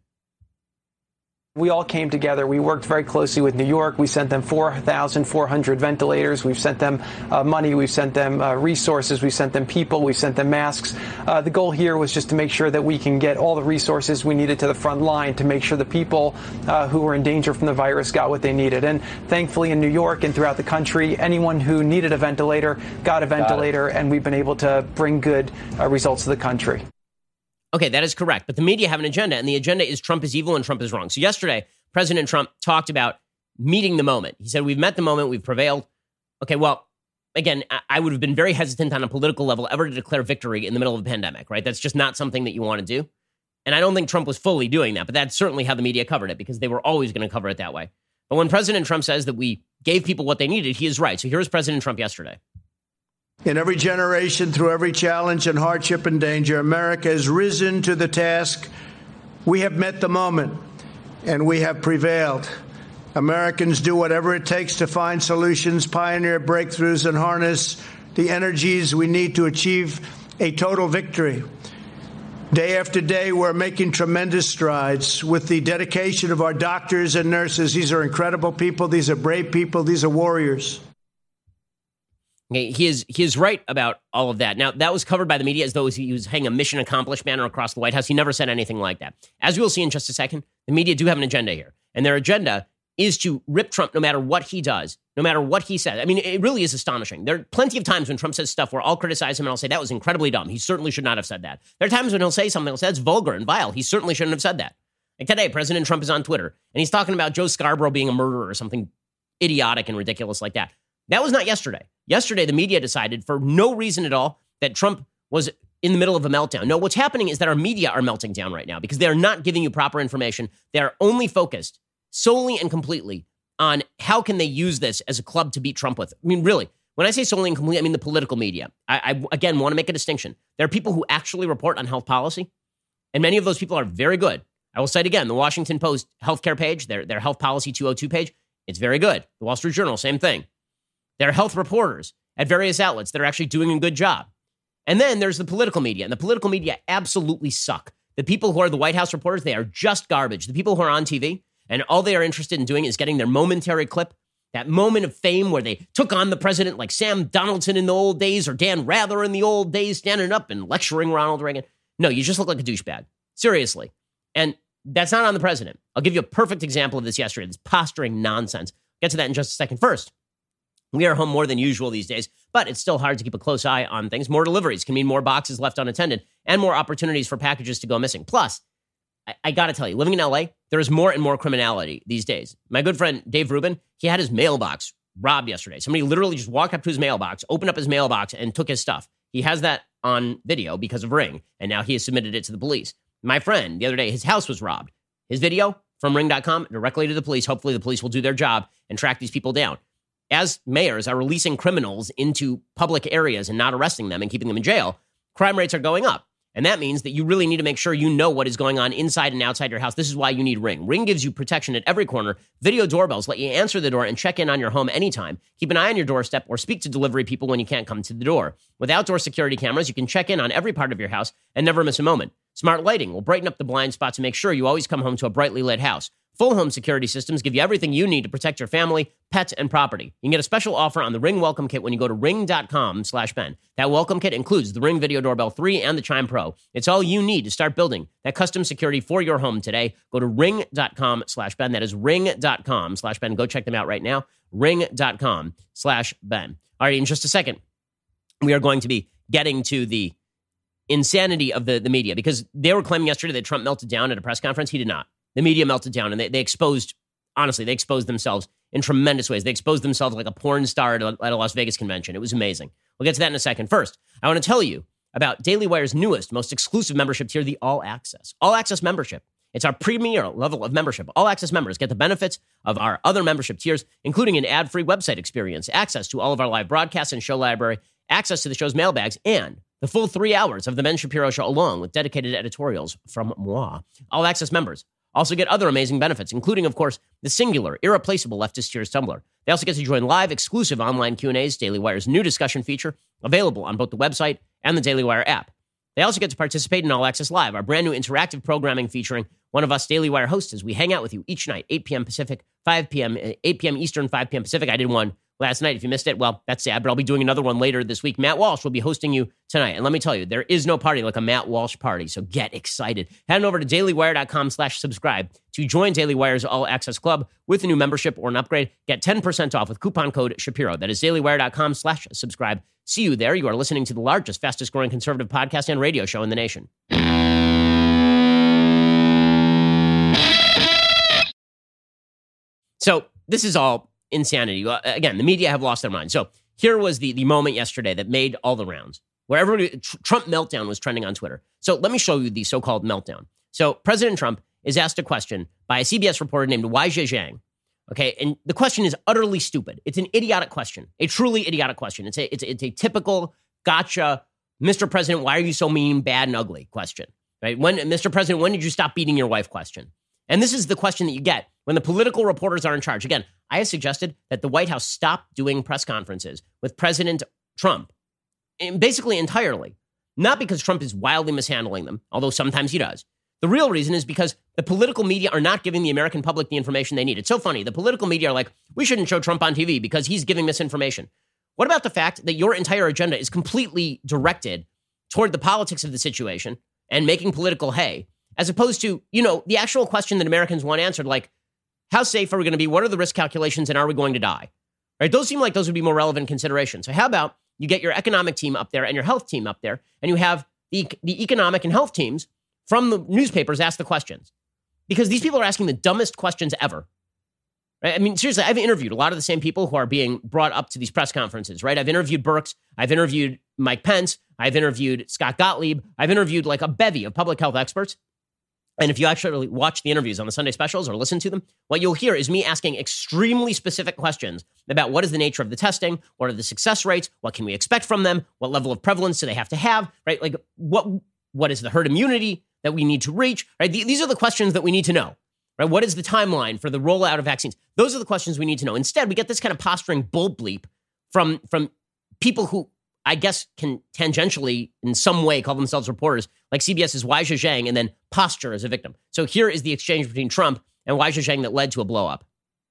We all came together. We worked very closely with New York. We sent them four thousand four hundred ventilators. We've sent them uh, money. We've sent them uh, resources. We've sent them people. We've sent them masks. Uh, the goal here was just to make sure that we can get all the resources we needed to the front line to make sure the people uh, who were in danger from the virus got what they needed. And thankfully in New York and throughout the country, anyone who needed a ventilator got a ventilator, got and we've been able to bring good uh, results to the country. Okay, that is correct. But the media have an agenda, and the agenda is Trump is evil and Trump is wrong. So yesterday, President Trump talked about meeting the moment. He said, we've met the moment, we've prevailed. Okay, well, again, I would have been very hesitant on a political level ever to declare victory in the middle of a pandemic, right? That's just not something that you want to do. And I don't think Trump was fully doing that, but that's certainly how the media covered it because they were always going to cover it that way. But when President Trump says that we gave people what they needed, he is right. So here's President Trump yesterday. In every generation, through every challenge and hardship and danger, America has risen to the task. We have met the moment, and we have prevailed. Americans do whatever it takes to find solutions, pioneer breakthroughs, and harness the energies we need to achieve a total victory. Day after day, we're making tremendous strides with the dedication of our doctors and nurses. These are incredible people. These are brave people. These are warriors. Okay, he is he is right about all of that. Now, that was covered by the media as though he was hanging a mission accomplished banner across the White House. He never said anything like that. As we'll see in just a second, the media do have an agenda here. And their agenda is to rip Trump no matter what he does, no matter what he says. I mean, it really is astonishing. There are plenty of times when Trump says stuff where I'll criticize him and I'll say, that was incredibly dumb. He certainly should not have said that. There are times when he'll say something that's vulgar and vile. He certainly shouldn't have said that. Like today, President Trump is on Twitter, and he's talking about Joe Scarborough being a murderer or something idiotic and ridiculous like that. That was not yesterday. Yesterday, the media decided for no reason at all that Trump was in the middle of a meltdown. No, what's happening is that our media are melting down right now because they are not giving you proper information. They are only focused solely and completely on how can they use this as a club to beat Trump with. I mean, really, when I say solely and completely, I mean the political media. I, I again, want to make a distinction. There are people who actually report on health policy, and many of those people are very good. I will cite again, the Washington Post healthcare page, their, their health policy two oh two page, it's very good. The Wall Street Journal, same thing. There are health reporters at various outlets that are actually doing a good job. And then there's the political media, and the political media absolutely suck. The people who are the White House reporters, they are just garbage. The people who are on T V, and all they are interested in doing is getting their momentary clip, that moment of fame where they took on the president like Sam Donaldson in the old days or Dan Rather in the old days, standing up and lecturing Ronald Reagan. No, you just look like a douchebag. Seriously. And that's not on the president. I'll give you a perfect example of this yesterday, this posturing nonsense. Get to that in just a second. First, we are home more than usual these days, but it's still hard to keep a close eye on things. More deliveries can mean more boxes left unattended and more opportunities for packages to go missing. Plus, I, I got to tell you, living in L A, there is more and more criminality these days. My good friend Dave Rubin, he had his mailbox robbed yesterday. Somebody literally just walked up to his mailbox, opened up his mailbox, and took his stuff. He has that on video because of Ring, and now he has submitted it to the police. My friend, the other day, his house was robbed. His video from ring dot com directly to the police. Hopefully the police will do their job and track these people down. As mayors are releasing criminals into public areas and not arresting them and keeping them in jail, crime rates are going up. And that means that you really need to make sure you know what is going on inside and outside your house. This is why you need Ring. Ring gives you protection at every corner. Video doorbells let you answer the door and check in on your home anytime. Keep an eye on your doorstep or speak to delivery people when you can't come to the door. With outdoor security cameras, you can check in on every part of your house and never miss a moment. Smart lighting will brighten up the blind spots and make sure you always come home to a brightly lit house. Full home security systems give you everything you need to protect your family, pets, and property. You can get a special offer on the Ring Welcome Kit when you go to ring dot com slash Ben. That welcome kit includes the Ring Video Doorbell three and the Chime Pro. It's all you need to start building that custom security for your home today. Go to ring dot com slash Ben. That is ring dot com slash Ben. Go check them out right now. ring dot com slash Ben. All right, in just a second, we are going to be getting to the insanity of the, the media because they were claiming yesterday that Trump melted down at a press conference. He did not. The media melted down and they, they exposed, honestly, they exposed themselves in tremendous ways. They exposed themselves like a porn star at a, at a Las Vegas convention. It was amazing. We'll get to that in a second. First, I want to tell you about Daily Wire's newest, most exclusive membership tier, the All Access. All Access membership. It's our premier level of membership. All Access members get the benefits of our other membership tiers, including an ad-free website experience, access to all of our live broadcasts and show library, access to the show's mailbags, and the full three hours of the Ben Shapiro Show, along with dedicated editorials from moi. All Access members also get other amazing benefits, including, of course, the singular, irreplaceable Leftist Tears Tumblr. They also get to join live, exclusive online Q and A's, Daily Wire's new discussion feature, available on both the website and the Daily Wire app. They also get to participate in All Access Live, our brand new interactive programming featuring one of us Daily Wire hosts as we hang out with you each night, eight p.m. Pacific, five p.m., eight p.m. Eastern, five p.m. Pacific. I did one last night. If you missed it, well, that's sad, but I'll be doing another one later this week. Matt Walsh will be hosting you tonight. And let me tell you, there is no party like a Matt Walsh party, so get excited. Head on over to dailywire.com slash subscribe to join Daily Wire's All Access Club with a new membership or an upgrade. Get ten percent off with coupon code Shapiro. That is dailywire.com slash subscribe. See you there. You are listening to the largest, fastest growing conservative podcast and radio show in the nation. So this is all insanity. Again, the media have lost their mind. So here was the, the moment yesterday that made all the rounds, where everybody, Trump meltdown was trending on Twitter. So let me show you the so-called meltdown. So President Trump is asked a question by a C B S reporter named Weijia Zhang. Okay, and the question is utterly stupid. It's an idiotic question, a truly idiotic question. It's a, it's a, it's a typical gotcha, Mister President, why are you so mean, bad, and ugly question, right? When, Mister President, when did you stop beating your wife question? And this is the question that you get when the political reporters are in charge. Again, I have suggested that the White House stop doing press conferences with President Trump, basically entirely. Not because Trump is wildly mishandling them, although sometimes he does. The real reason is because the political media are not giving the American public the information they need. It's so funny. The political media are like, we shouldn't show Trump on T V because he's giving misinformation. What about the fact that your entire agenda is completely directed toward the politics of the situation and making political hay, as opposed to, you know, the actual question that Americans want answered, like, how safe are we going to be? What are the risk calculations? And are we going to die? Right? Those seem like those would be more relevant considerations. So how about you get your economic team up there and your health team up there, and you have the, the economic and health teams from the newspapers ask the questions? Because these people are asking the dumbest questions ever. Right? I mean, seriously, I've interviewed a lot of the same people who are being brought up to these press conferences, right? I've interviewed Birx. I've interviewed Mike Pence. I've interviewed Scott Gottlieb. I've interviewed like a bevy of public health experts. And if you actually watch the interviews on the Sunday specials or listen to them, what you'll hear is me asking extremely specific questions about what is the nature of the testing, what are the success rates, what can we expect from them, what level of prevalence do they have to have, right? Like what what is the herd immunity that we need to reach, right? These are the questions that we need to know, right? What is the timeline for the rollout of vaccines? Those are the questions we need to know. Instead, we get this kind of posturing bull bleep from, from people who I guess can tangentially in some way call themselves reporters, like CBS's Weijia Zhang, and then posture as a victim. So here is the exchange between Trump and Weijia Zhang that led to a blow up.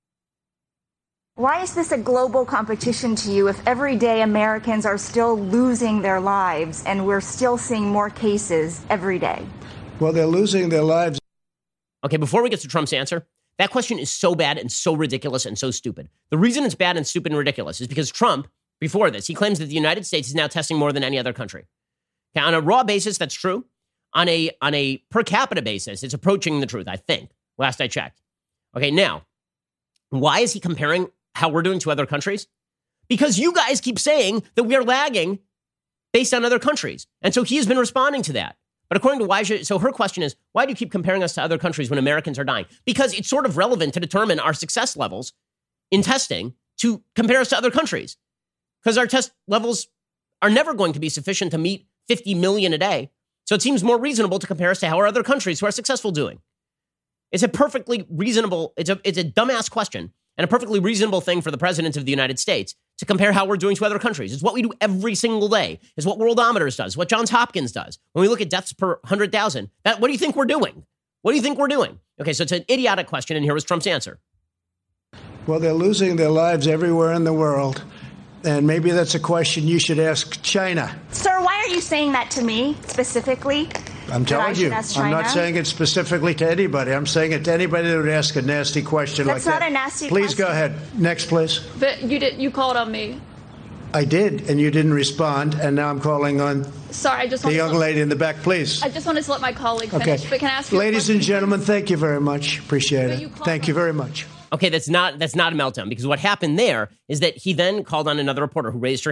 Why is this a global competition to you if every day Americans are still losing their lives and we're still seeing more cases every day? Well, they're losing their lives. Okay, before we get to Trump's answer, that question is so bad and so ridiculous and so stupid. The reason it's bad and stupid and ridiculous is because Trump, before this, he claims that the United States is now testing more than any other country. Okay, on a raw basis, that's true. On a, on a per capita basis, it's approaching the truth, I think, last I checked. Okay, now, why is he comparing how we're doing to other countries? Because you guys keep saying that we are lagging based on other countries. And so he has been responding to that. But according to Weijia, so her question is, why do you keep comparing us to other countries when Americans are dying? Because it's sort of relevant to determine our success levels in testing to compare us to other countries. Because our test levels are never going to be sufficient to meet fifty million a day. So it seems more reasonable to compare us to how are other countries who are successful doing. It's a perfectly reasonable, it's a, it's a dumbass question and a perfectly reasonable thing for the president of the United States to compare how we're doing to other countries. It's what we do every single day. It's what Worldometers does, what Johns Hopkins does. When we look at deaths per one hundred thousand, that, what do you think we're doing? What do you think we're doing? Okay, so it's an idiotic question, and here was Trump's answer. Well, they're losing their lives everywhere in the world. And maybe that's a question you should ask China. Sir, why are you saying that to me specifically? I'm telling you, I'm not saying it specifically to anybody. I'm saying it to anybody that would ask a nasty question like that. That's not a nasty question. Please go ahead. Next, please. But you did. You called on me. I did, and you didn't respond, and now I'm calling on Sorry, I just the young to, lady in the back, please. I just wanted to let my colleague finish, okay. But can I ask you Ladies and gentlemen, thank you very much. Appreciate it. You thank you very much. Okay, that's not that's not a meltdown, because what happened there is that he then called on another reporter who raised her hand.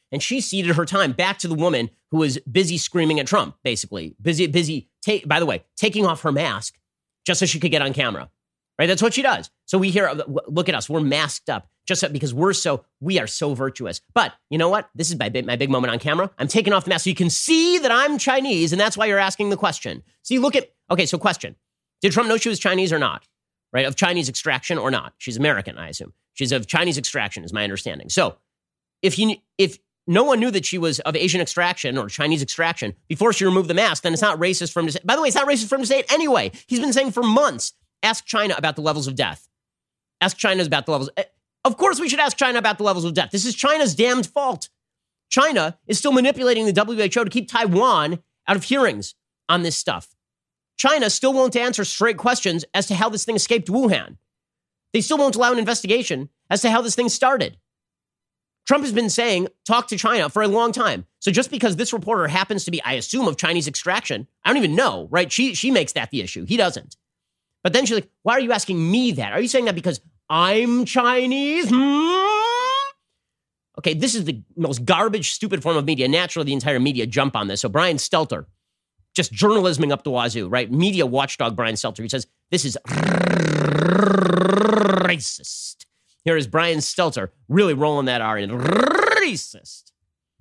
And she ceded her time back to the woman who was busy screaming at Trump, basically. Busy, busy, ta- by the way, taking off her mask just so she could get on camera. Right? That's what she does. So we hear, look at us, we're masked up just because we're so, we are so virtuous. But you know what? This is my big, my big moment on camera. I'm taking off the mask so you can see that I'm Chinese, and that's why you're asking the question. See, look at, okay, so question. Did Trump know she was Chinese or not? Right? Of Chinese extraction or not? She's American, I assume. She's of Chinese extraction is my understanding. So if he, if no one knew that she was of Asian extraction or Chinese extraction before she removed the mask, then it's not racist for him to say, by the way, it's not racist for him to say it anyway. He's been saying for months, ask China about the levels of death. Ask China about the levels. Of course we should ask China about the levels of death. This is China's damned fault. China is still manipulating the W H O to keep Taiwan out of hearings on this stuff. China still won't answer straight questions as to how this thing escaped Wuhan. They still won't allow an investigation as to how this thing started. Trump has been saying, talk to China for a long time. So just because this reporter happens to be, I assume, of Chinese extraction, I don't even know, right? She, she makes that the issue. He doesn't. But then she's like, why are you asking me that? Are you saying that because I'm Chinese? Hmm? Okay, this is the most garbage, stupid form of media. Naturally, the entire media jump on this. So Brian Stelter, just journalisming up the wazoo, right? Media watchdog Brian Stelter. He says, this is racist. Here is Brian Stelter really rolling that R in. Racist.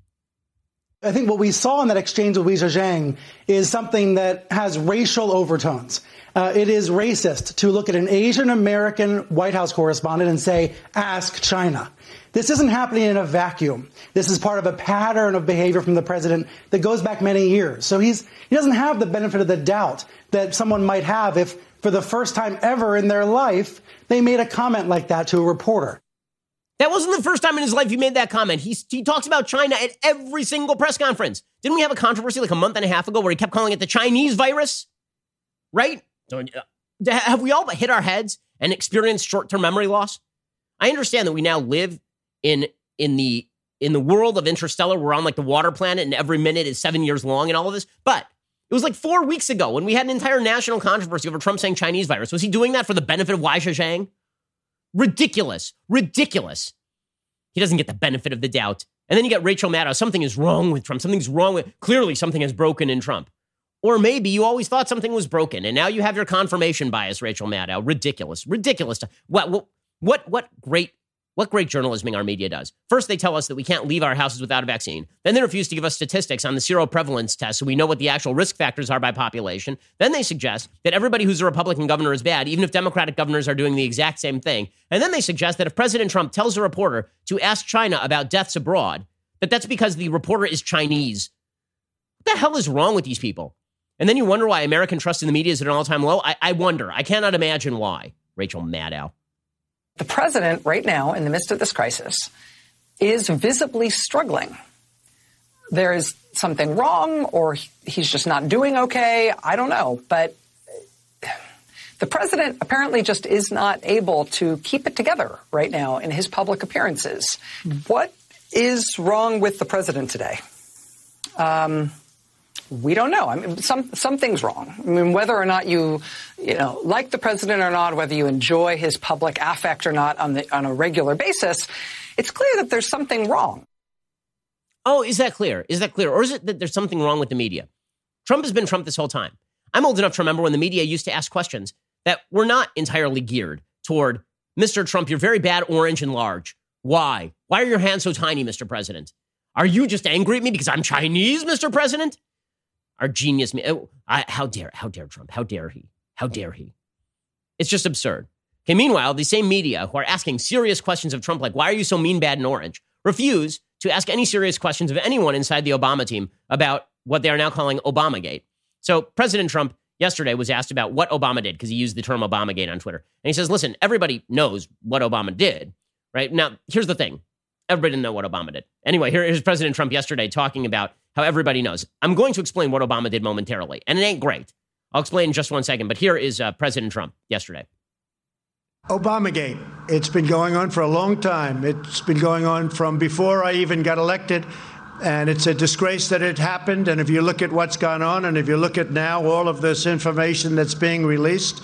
I think what we saw in that exchange with Li Zhejiang is something that has racial overtones. Uh, it is racist to look at an Asian American White House correspondent and say, ask China. This isn't happening in a vacuum. This is part of a pattern of behavior from the president that goes back many years. So he's he doesn't have the benefit of the doubt that someone might have if, for the first time ever in their life, they made a comment like that to a reporter. That wasn't the first time in his life he made that comment. He, he talks about China at every single press conference. Didn't we have a controversy like a month and a half ago where he kept calling it the Chinese virus? Right? So, uh, have we all hit our heads and experienced short-term memory loss? I understand that we now live in in the in the world of Interstellar. We're on like the water planet and every minute is seven years long and all of this. But it was like four weeks ago when we had an entire national controversy over Trump saying Chinese virus. Was he doing that for the benefit of Li Zhejiang? Ridiculous. Ridiculous. He doesn't get the benefit of the doubt. And then you get Rachel Maddow. Something is wrong with Trump. Something's wrong with, clearly something has broken in Trump. Or maybe you always thought something was broken and now you have your confirmation bias, Rachel Maddow. Ridiculous. Ridiculous. What, what, what, what great, what great journalism our media does. First, they tell us that we can't leave our houses without a vaccine. Then they refuse to give us statistics on the seroprevalence test so we know what the actual risk factors are by population. Then they suggest that everybody who's a Republican governor is bad, even if Democratic governors are doing the exact same thing. And then they suggest that if President Trump tells a reporter to ask China about deaths abroad, that that's because the reporter is Chinese. What the hell is wrong with these people? And then you wonder why American trust in the media is at an all-time low. I, I wonder. I cannot imagine why. Rachel Maddow. The president right now, in the midst of this crisis, is visibly struggling. There is something wrong, or he's just not doing okay. I don't know. But the president apparently just is not able to keep it together right now in his public appearances. What is wrong with the president today? Um... We don't know. I mean, some something's wrong. I mean, whether or not you, you know, like the president or not, whether you enjoy his public affect or not on the on a regular basis, it's clear that there's something wrong. Oh, is that clear? Is that clear? Or is it that there's something wrong with the media? Trump has been Trump this whole time. I'm old enough to remember when the media used to ask questions that were not entirely geared toward, Mister Trump, you're very bad, orange, and large. Why? Why are your hands so tiny, Mister President? Are you just angry at me because I'm Chinese, Mister President? Our genius, oh, I, how dare, how dare Trump? How dare he? How dare he? It's just absurd. Okay, meanwhile, the same media who are asking serious questions of Trump, like, why are you so mean, bad, and orange, refuse to ask any serious questions of anyone inside the Obama team about what they are now calling Obamagate. So President Trump yesterday was asked about what Obama did, because he used the term Obamagate on Twitter. And he says, listen, everybody knows what Obama did, right? Now, here's the thing. Everybody didn't know what Obama did. Anyway, here is President Trump yesterday talking about how everybody knows. I'm going to explain what Obama did momentarily, and it ain't great. I'll explain in just one second, but here is uh, President Trump yesterday. Obamagate. It's been going on for a long time. It's been going on from before I even got elected, and it's a disgrace that it happened. And if you look at what's gone on, and if you look at now all of this information that's being released,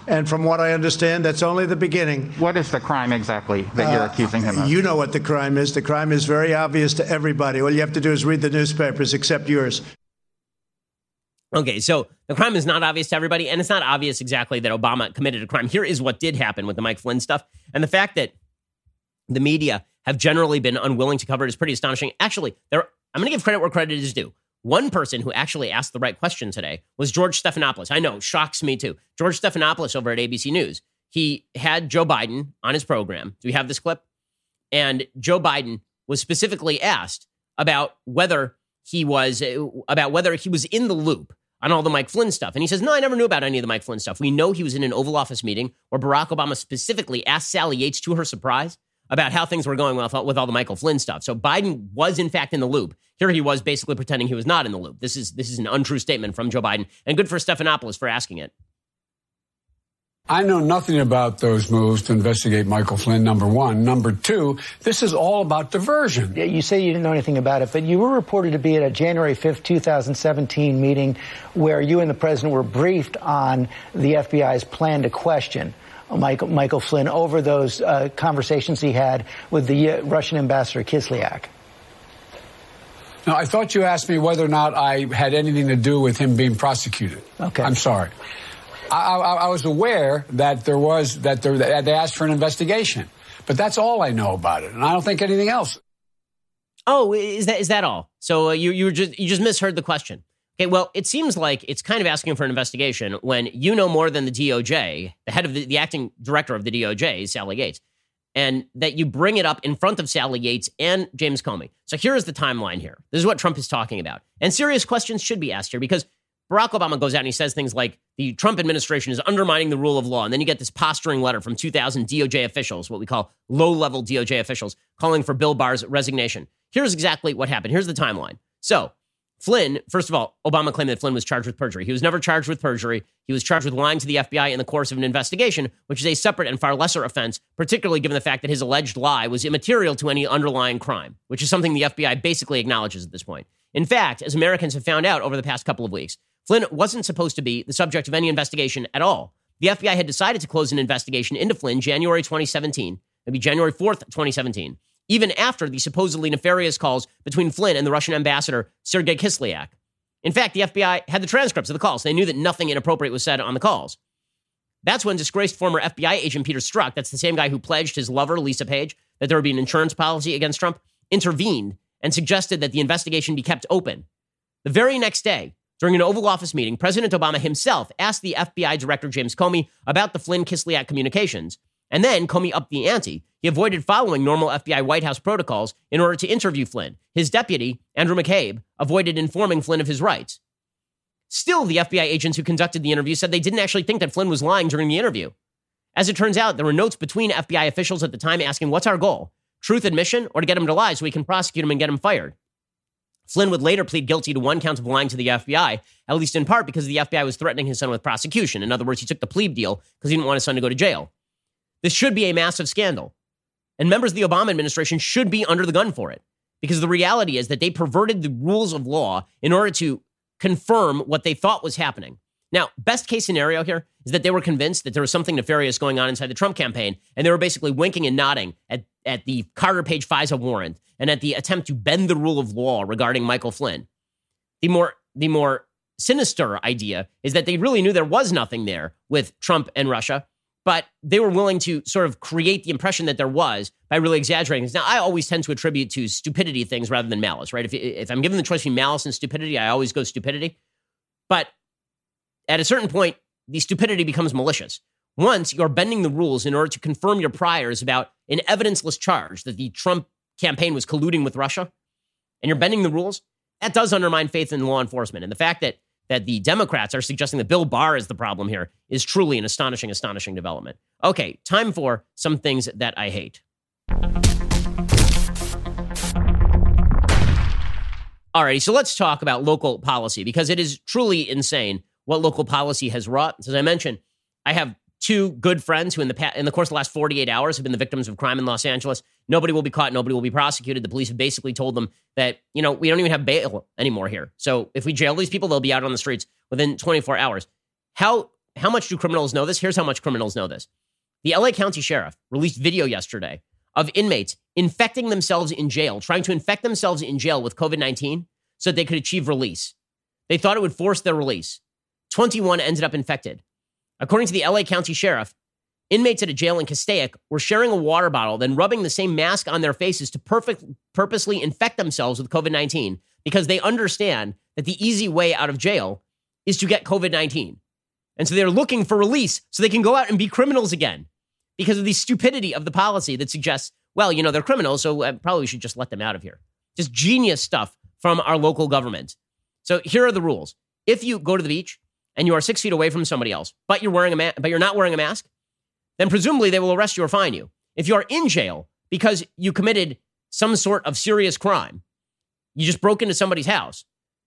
And from what I understand, that's only the beginning. What is the crime exactly that you're Uh, accusing him of? You know what the crime is. The crime is very obvious to everybody. All you have to do is read the newspapers, except yours. Okay, so the crime is not obvious to everybody, and it's not obvious exactly that Obama committed a crime. Here is what did happen with the Mike Flynn stuff. And the fact that the media have generally been unwilling to cover it is pretty astonishing. Actually, there, I'm going to give credit where credit is due. One person who actually asked the right question today was George Stephanopoulos. I know, shocks me too. George Stephanopoulos over at A B C News. He had Joe Biden on his program. Do we have this clip? And Joe Biden was specifically asked about whether he was about whether he was in the loop on all the Mike Flynn stuff. And he says, no, I never knew about any of the Mike Flynn stuff. We know he was in an Oval Office meeting where Barack Obama specifically asked Sally Yates, to her surprise, about how things were going with, with all the Michael Flynn stuff. So Biden was, in fact, in the loop. Here he was basically pretending he was not in the loop. This is this is an untrue statement from Joe Biden. And good for Stephanopoulos for asking it. I know nothing about those moves to investigate Michael Flynn, number one. Number two, this is all about diversion. Yeah, you say you didn't know anything about it, but you were reported to be at a January fifth, twenty seventeen meeting where you and the president were briefed on the F B I's plan to question Michael, Michael Flynn over those uh, conversations he had with the uh, Russian ambassador Kislyak. Now, I thought you asked me whether or not I had anything to do with him being prosecuted. Okay. I'm sorry. I, I, I was aware that there was, that there, that they asked for an investigation, but that's all I know about it. And I don't think anything else. Oh, is that, is that all? So uh, you, you were just, you just misheard the question. Okay. Well, it seems like it's kind of asking for an investigation when you know more than the D O J, the head of the, the acting director of the D O J, Sally Yates, and that you bring it up in front of Sally Yates and James Comey. So here is the timeline here. This is what Trump is talking about. And serious questions should be asked here because Barack Obama goes out and he says things like the Trump administration is undermining the rule of law. And then you get this posturing letter from two thousand D O J officials, what we call low-level D O J officials, calling for Bill Barr's resignation. Here's exactly what happened. Here's the timeline. So Flynn, first of all, Obama claimed that Flynn was charged with perjury. He was never charged with perjury. He was charged with lying to the F B I in the course of an investigation, which is a separate and far lesser offense, particularly given the fact that his alleged lie was immaterial to any underlying crime, which is something the F B I basically acknowledges at this point. In fact, as Americans have found out over the past couple of weeks, Flynn wasn't supposed to be the subject of any investigation at all. The F B I had decided to close an investigation into Flynn January twenty seventeen, maybe January fourth, twenty seventeen, even after the supposedly nefarious calls between Flynn and the Russian ambassador, Sergei Kislyak. In fact, the F B I had the transcripts of the calls. They knew that nothing inappropriate was said on the calls. That's when disgraced former F B I agent Peter Strzok, that's the same guy who pledged his lover, Lisa Page, that there would be an insurance policy against Trump, intervened and suggested that the investigation be kept open. The very next day, during an Oval Office meeting, President Obama himself asked the F B I Director James Comey about the Flynn-Kislyak communications, and then Comey upped the ante. He avoided following normal F B I White House protocols in order to interview Flynn. His deputy, Andrew McCabe, avoided informing Flynn of his rights. Still, the F B I agents who conducted the interview said they didn't actually think that Flynn was lying during the interview. As it turns out, there were notes between F B I officials at the time asking, what's our goal? Truth admission or to get him to lie so we can prosecute him and get him fired? Flynn would later plead guilty to one count of lying to the F B I, at least in part because the F B I was threatening his son with prosecution. In other words, he took the plea deal because he didn't want his son to go to jail. This should be a massive scandal. And members of the Obama administration should be under the gun for it. Because the reality is that they perverted the rules of law in order to confirm what they thought was happening. Now, best case scenario here is that they were convinced that there was something nefarious going on inside the Trump campaign, and they were basically winking and nodding at, at the Carter Page FISA warrant and at the attempt to bend the rule of law regarding Michael Flynn. The more, the more sinister idea is that they really knew there was nothing there with Trump and Russia, but they were willing to sort of create the impression that there was by really exaggerating things. Now, I always tend to attribute to stupidity things rather than malice, right? If, if I'm given the choice between malice and stupidity, I always go stupidity. But at a certain point, the stupidity becomes malicious. Once you're bending the rules in order to confirm your priors about an evidenceless charge that the Trump campaign was colluding with Russia, and you're bending the rules, that does undermine faith in law enforcement. And the fact that that the Democrats are suggesting that Bill Barr is the problem here is truly an astonishing, astonishing development. Okay, time for some things that I hate. All right, so let's talk about local policy because it is truly insane what local policy has wrought. As I mentioned, I have two good friends who in the pa- in the course of the last forty-eight hours have been the victims of crime in Los Angeles. Nobody will be caught. Nobody will be prosecuted. The police have basically told them that, you know, we don't even have bail anymore here. So if we jail these people, they'll be out on the streets within twenty-four hours. How how much do criminals know this? Here's how much criminals know this. The L A County Sheriff released video yesterday of inmates infecting themselves in jail, trying to infect themselves in jail with COVID nineteen so that they could achieve release. They thought it would force their release. twenty-one ended up infected. According to the L A County Sheriff, inmates at a jail in Castaic were sharing a water bottle, then rubbing the same mask on their faces to perfect, purposely infect themselves with COVID nineteen because they understand that the easy way out of jail is to get COVID nineteen. And so they're looking for release so they can go out and be criminals again because of the stupidity of the policy that suggests, well, you know, they're criminals, so I probably should just let them out of here. Just genius stuff from our local government. So here are the rules. If you go to the beach and you are six feet away from somebody else, but you're wearing a ma- but you're not wearing a mask, then presumably they will arrest you or fine you. If you are in jail because you committed some sort of serious crime, you just broke into somebody's house,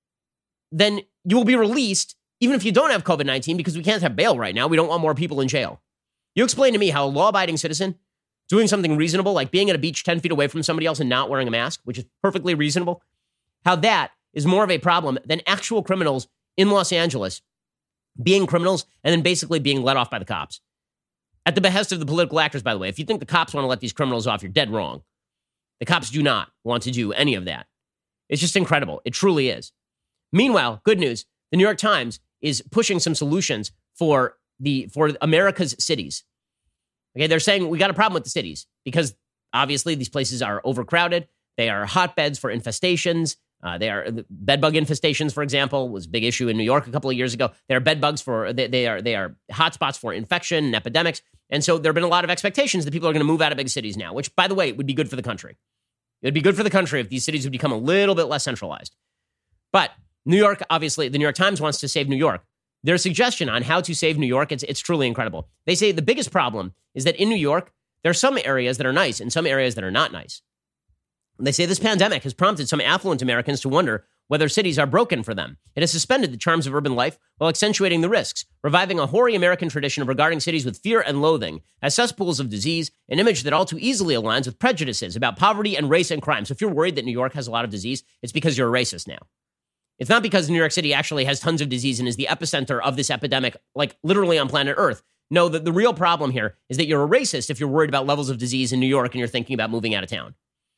then you will be released even if you don't have COVID nineteen because we can't have bail right now. We don't want more people in jail. You explain to me how a law-abiding citizen doing something reasonable, like being at a beach ten feet away from somebody else and not wearing a mask, which is perfectly reasonable, how that is more of a problem than actual criminals in Los Angeles being criminals and then basically being let off by the cops. At the behest of the political actors, by the way. If you think the cops want to let these criminals off, you're dead wrong. The cops do not want to do any of that. It's just incredible. It truly is. Meanwhile, good news, the New York Times is pushing some solutions for the for America's cities. Okay, they're saying we got a problem with the cities because obviously these places are overcrowded. They are hotbeds for infestations. Uh, they are bed bug infestations, for example, was a big issue in New York a couple of years ago. They are bed bugs for they, they are they are hotspots for infection and epidemics. And so there have been a lot of expectations that people are going to move out of big cities now, which, by the way, would be good for the country. It would be good for the country if these cities would become a little bit less centralized. But New York, obviously, the New York Times wants to save New York. Their suggestion on how to save New York, it's, it's truly incredible. They say the biggest problem is that in New York, there are some areas that are nice and some areas that are not nice. They say this pandemic has prompted some affluent Americans to wonder whether cities are broken for them. It has suspended the charms of urban life while accentuating the risks, reviving a hoary American tradition of regarding cities with fear and loathing as cesspools of disease, an image that all too easily aligns with prejudices about poverty and race and crime. So if you're worried that New York has a lot of disease, it's because you're a racist now. It's not because New York City actually has tons of disease and is the epicenter of this epidemic, like literally on planet Earth. No, the, the real problem here is that you're a racist if you're worried about levels of disease in New York and you're thinking about moving out of town.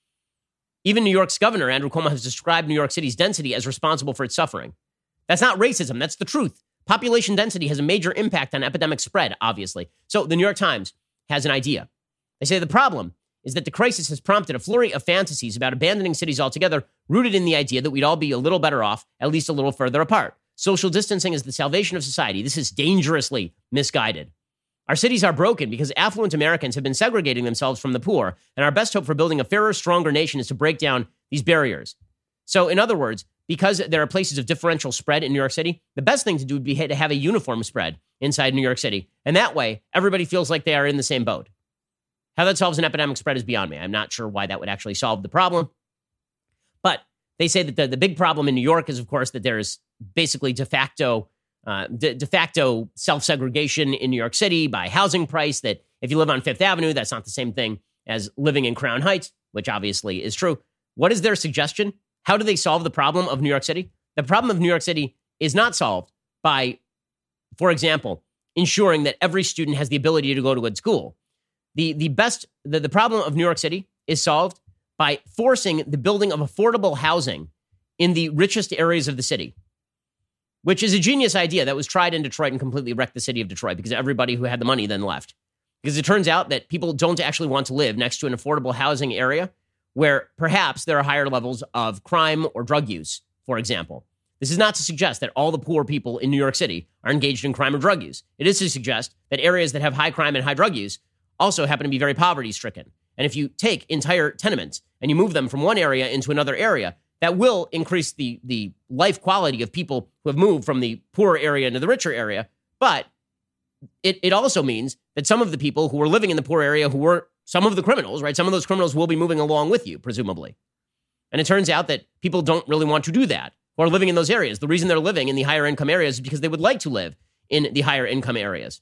Even New York's governor, Andrew Cuomo, has described New York City's density as responsible for its suffering. That's not racism. That's the truth. Population density has a major impact on epidemic spread, obviously. So the New York Times has an idea. They say the problem is that the crisis has prompted a flurry of fantasies about abandoning cities altogether, rooted in the idea that we'd all be a little better off, at least a little further apart. Social distancing is the salvation of society. This is dangerously misguided. Our cities are broken because affluent Americans have been segregating themselves from the poor, and our best hope for building a fairer, stronger nation is to break down these barriers. So, in other words, because there are places of differential spread in New York City, the best thing to do would be to have a uniform spread inside New York City. And that way, everybody feels like they are in the same boat. How that solves an epidemic spread is beyond me. I'm not sure why that would actually solve the problem. But they say that the, the big problem in New York is, of course, that there is basically de facto Uh, de, de facto self-segregation in New York City by housing price, that if you live on Fifth Avenue, that's not the same thing as living in Crown Heights, which obviously is true. What is their suggestion? How do they solve the problem of New York City? The problem of New York City is not solved by, for example, ensuring that every student has the ability to go to a good school. The, the best, the, the problem of New York City is solved by forcing the building of affordable housing in the richest areas of the city, which is a genius idea that was tried in Detroit and completely wrecked the city of Detroit because everybody who had the money then left. Because it turns out that people don't actually want to live next to an affordable housing area where perhaps there are higher levels of crime or drug use, for example. This is not to suggest that all the poor people in New York City are engaged in crime or drug use. It is to suggest that areas that have high crime and high drug use also happen to be very poverty-stricken. And if you take entire tenements and you move them from one area into another area, that will increase the, the life quality of people who have moved from the poorer area into the richer area. But it, it also means that some of the people who were living in the poor area, who were some of the criminals, right? Some of those criminals will be moving along with you, presumably. And it turns out that people don't really want to do that, who are living in those areas. The reason they're living in the higher income areas is because they would like to live in the higher income areas.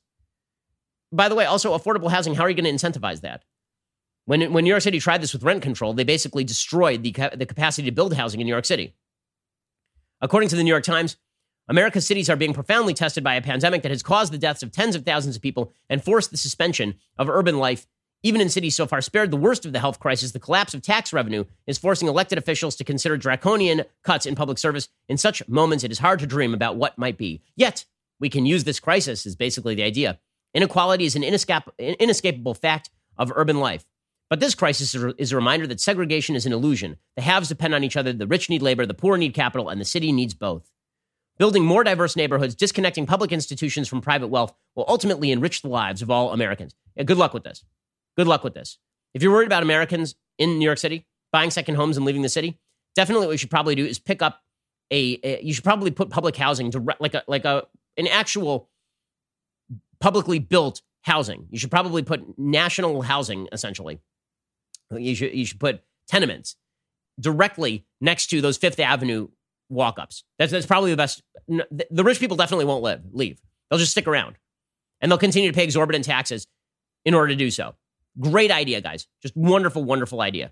By the way, also affordable housing, how are you going to incentivize that? When, when New York City tried this with rent control, they basically destroyed the, ca- the capacity to build housing in New York City. According to the New York Times, America's cities are being profoundly tested by a pandemic that has caused the deaths of tens of thousands of people and forced the suspension of urban life. Even in cities so far spared the worst of the health crisis, the collapse of tax revenue is forcing elected officials to consider draconian cuts in public service. In such moments, it is hard to dream about what might be. Yet, we can use this crisis, is basically the idea. Inequality is an inescap- inescapable fact of urban life. But this crisis is a reminder that segregation is an illusion. The haves depend on each other, the rich need labor, the poor need capital, and the city needs both. Building more diverse neighborhoods, disconnecting public institutions from private wealth will ultimately enrich the lives of all Americans. Yeah, good luck with this. Good luck with this. If you're worried about Americans in New York City buying second homes and leaving the city, definitely what you should probably do is pick up a, a you should probably put public housing to like a like a an actual publicly built housing. You should probably put national housing, essentially. You should you should put tenements directly next to those Fifth Avenue walk-ups. That's that's probably the best. The rich people definitely won't live leave. They'll just stick around, and they'll continue to pay exorbitant taxes in order to do so. Great idea, guys. Just wonderful, wonderful idea.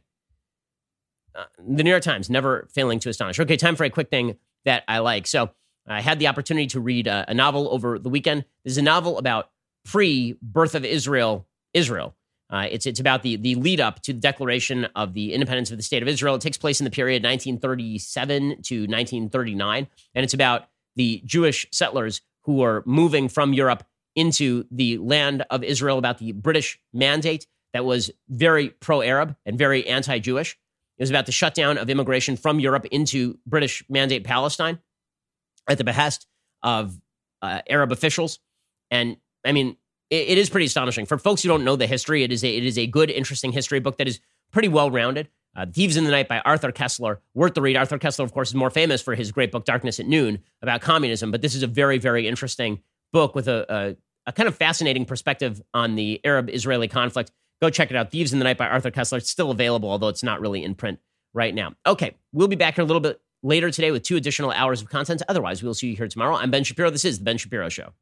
Uh, the New York Times, never failing to astonish. Okay, time for a quick thing that I like. So I had the opportunity to read a, a novel over the weekend. This is a novel about pre-birth of Israel, Israel. Uh, it's it's about the, the lead up to the declaration of the independence of the state of Israel. It takes place in the period nineteen thirty-seven to nineteen thirty-nine, and it's about the Jewish settlers who are moving from Europe into the land of Israel, about the British mandate that was very pro-Arab and very anti-Jewish. It was about the shutdown of immigration from Europe into British mandate Palestine at the behest of uh, Arab officials. And I mean, it, it is pretty astonishing. For folks who don't know the history, it is a, it is a good, interesting history book that is pretty well-rounded. Uh, Thieves in the Night by Arthur Koestler, worth the read. Arthur Koestler, of course, is more famous for his great book, Darkness at Noon, about communism. But this is a very, very interesting book with a, a, a kind of fascinating perspective on the Arab-Israeli conflict. Go check it out. Thieves in the Night by Arthur Koestler. It's still available, although it's not really in print right now. Okay, we'll be back here a little bit later today with two additional hours of content. Otherwise, we'll see you here tomorrow. I'm Ben Shapiro. This is The Ben Shapiro Show.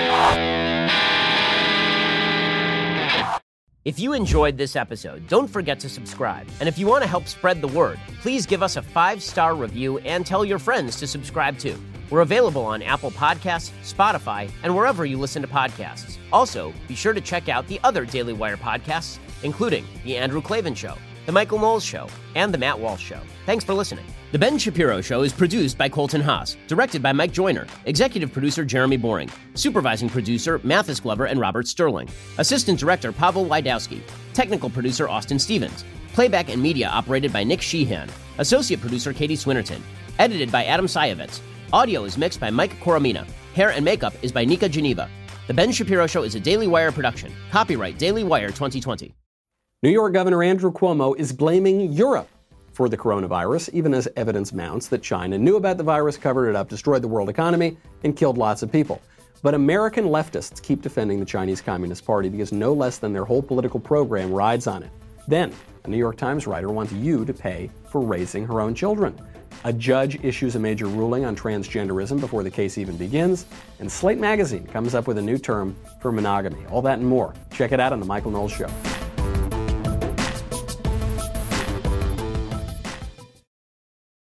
If you enjoyed this episode, don't forget to subscribe. And if you want to help spread the word, please give us a five-star review and tell your friends to subscribe too. We're available on Apple Podcasts, Spotify, and wherever you listen to podcasts. Also, be sure to check out the other Daily Wire podcasts, including The Andrew Klavan Show, The Michael Knowles Show, and The Matt Walsh Show. Thanks for listening. The Ben Shapiro Show is produced by Colton Haas, directed by Mike Joyner, executive producer Jeremy Boring, supervising producer Mathis Glover and Robert Sterling, assistant director Pavel Wydowski, technical producer Austin Stevens, playback and media operated by Nick Sheehan, associate producer Katie Swinnerton, edited by Adam Sayevitz. Audio is mixed by Mike Coromina. Hair and makeup is by Nika Geneva. The Ben Shapiro Show is a Daily Wire production. Copyright Daily Wire twenty twenty. New York Governor Andrew Cuomo is blaming Europe for the coronavirus, even as evidence mounts that China knew about the virus, covered it up, destroyed the world economy, and killed lots of people. But American leftists keep defending the Chinese Communist Party because no less than their whole political program rides on it. Then, a New York Times writer wants you to pay for raising her own children. A judge issues a major ruling on transgenderism before the case even begins, and Slate Magazine comes up with a new term for monogamy. All that and more. Check it out on The Michael Knowles Show.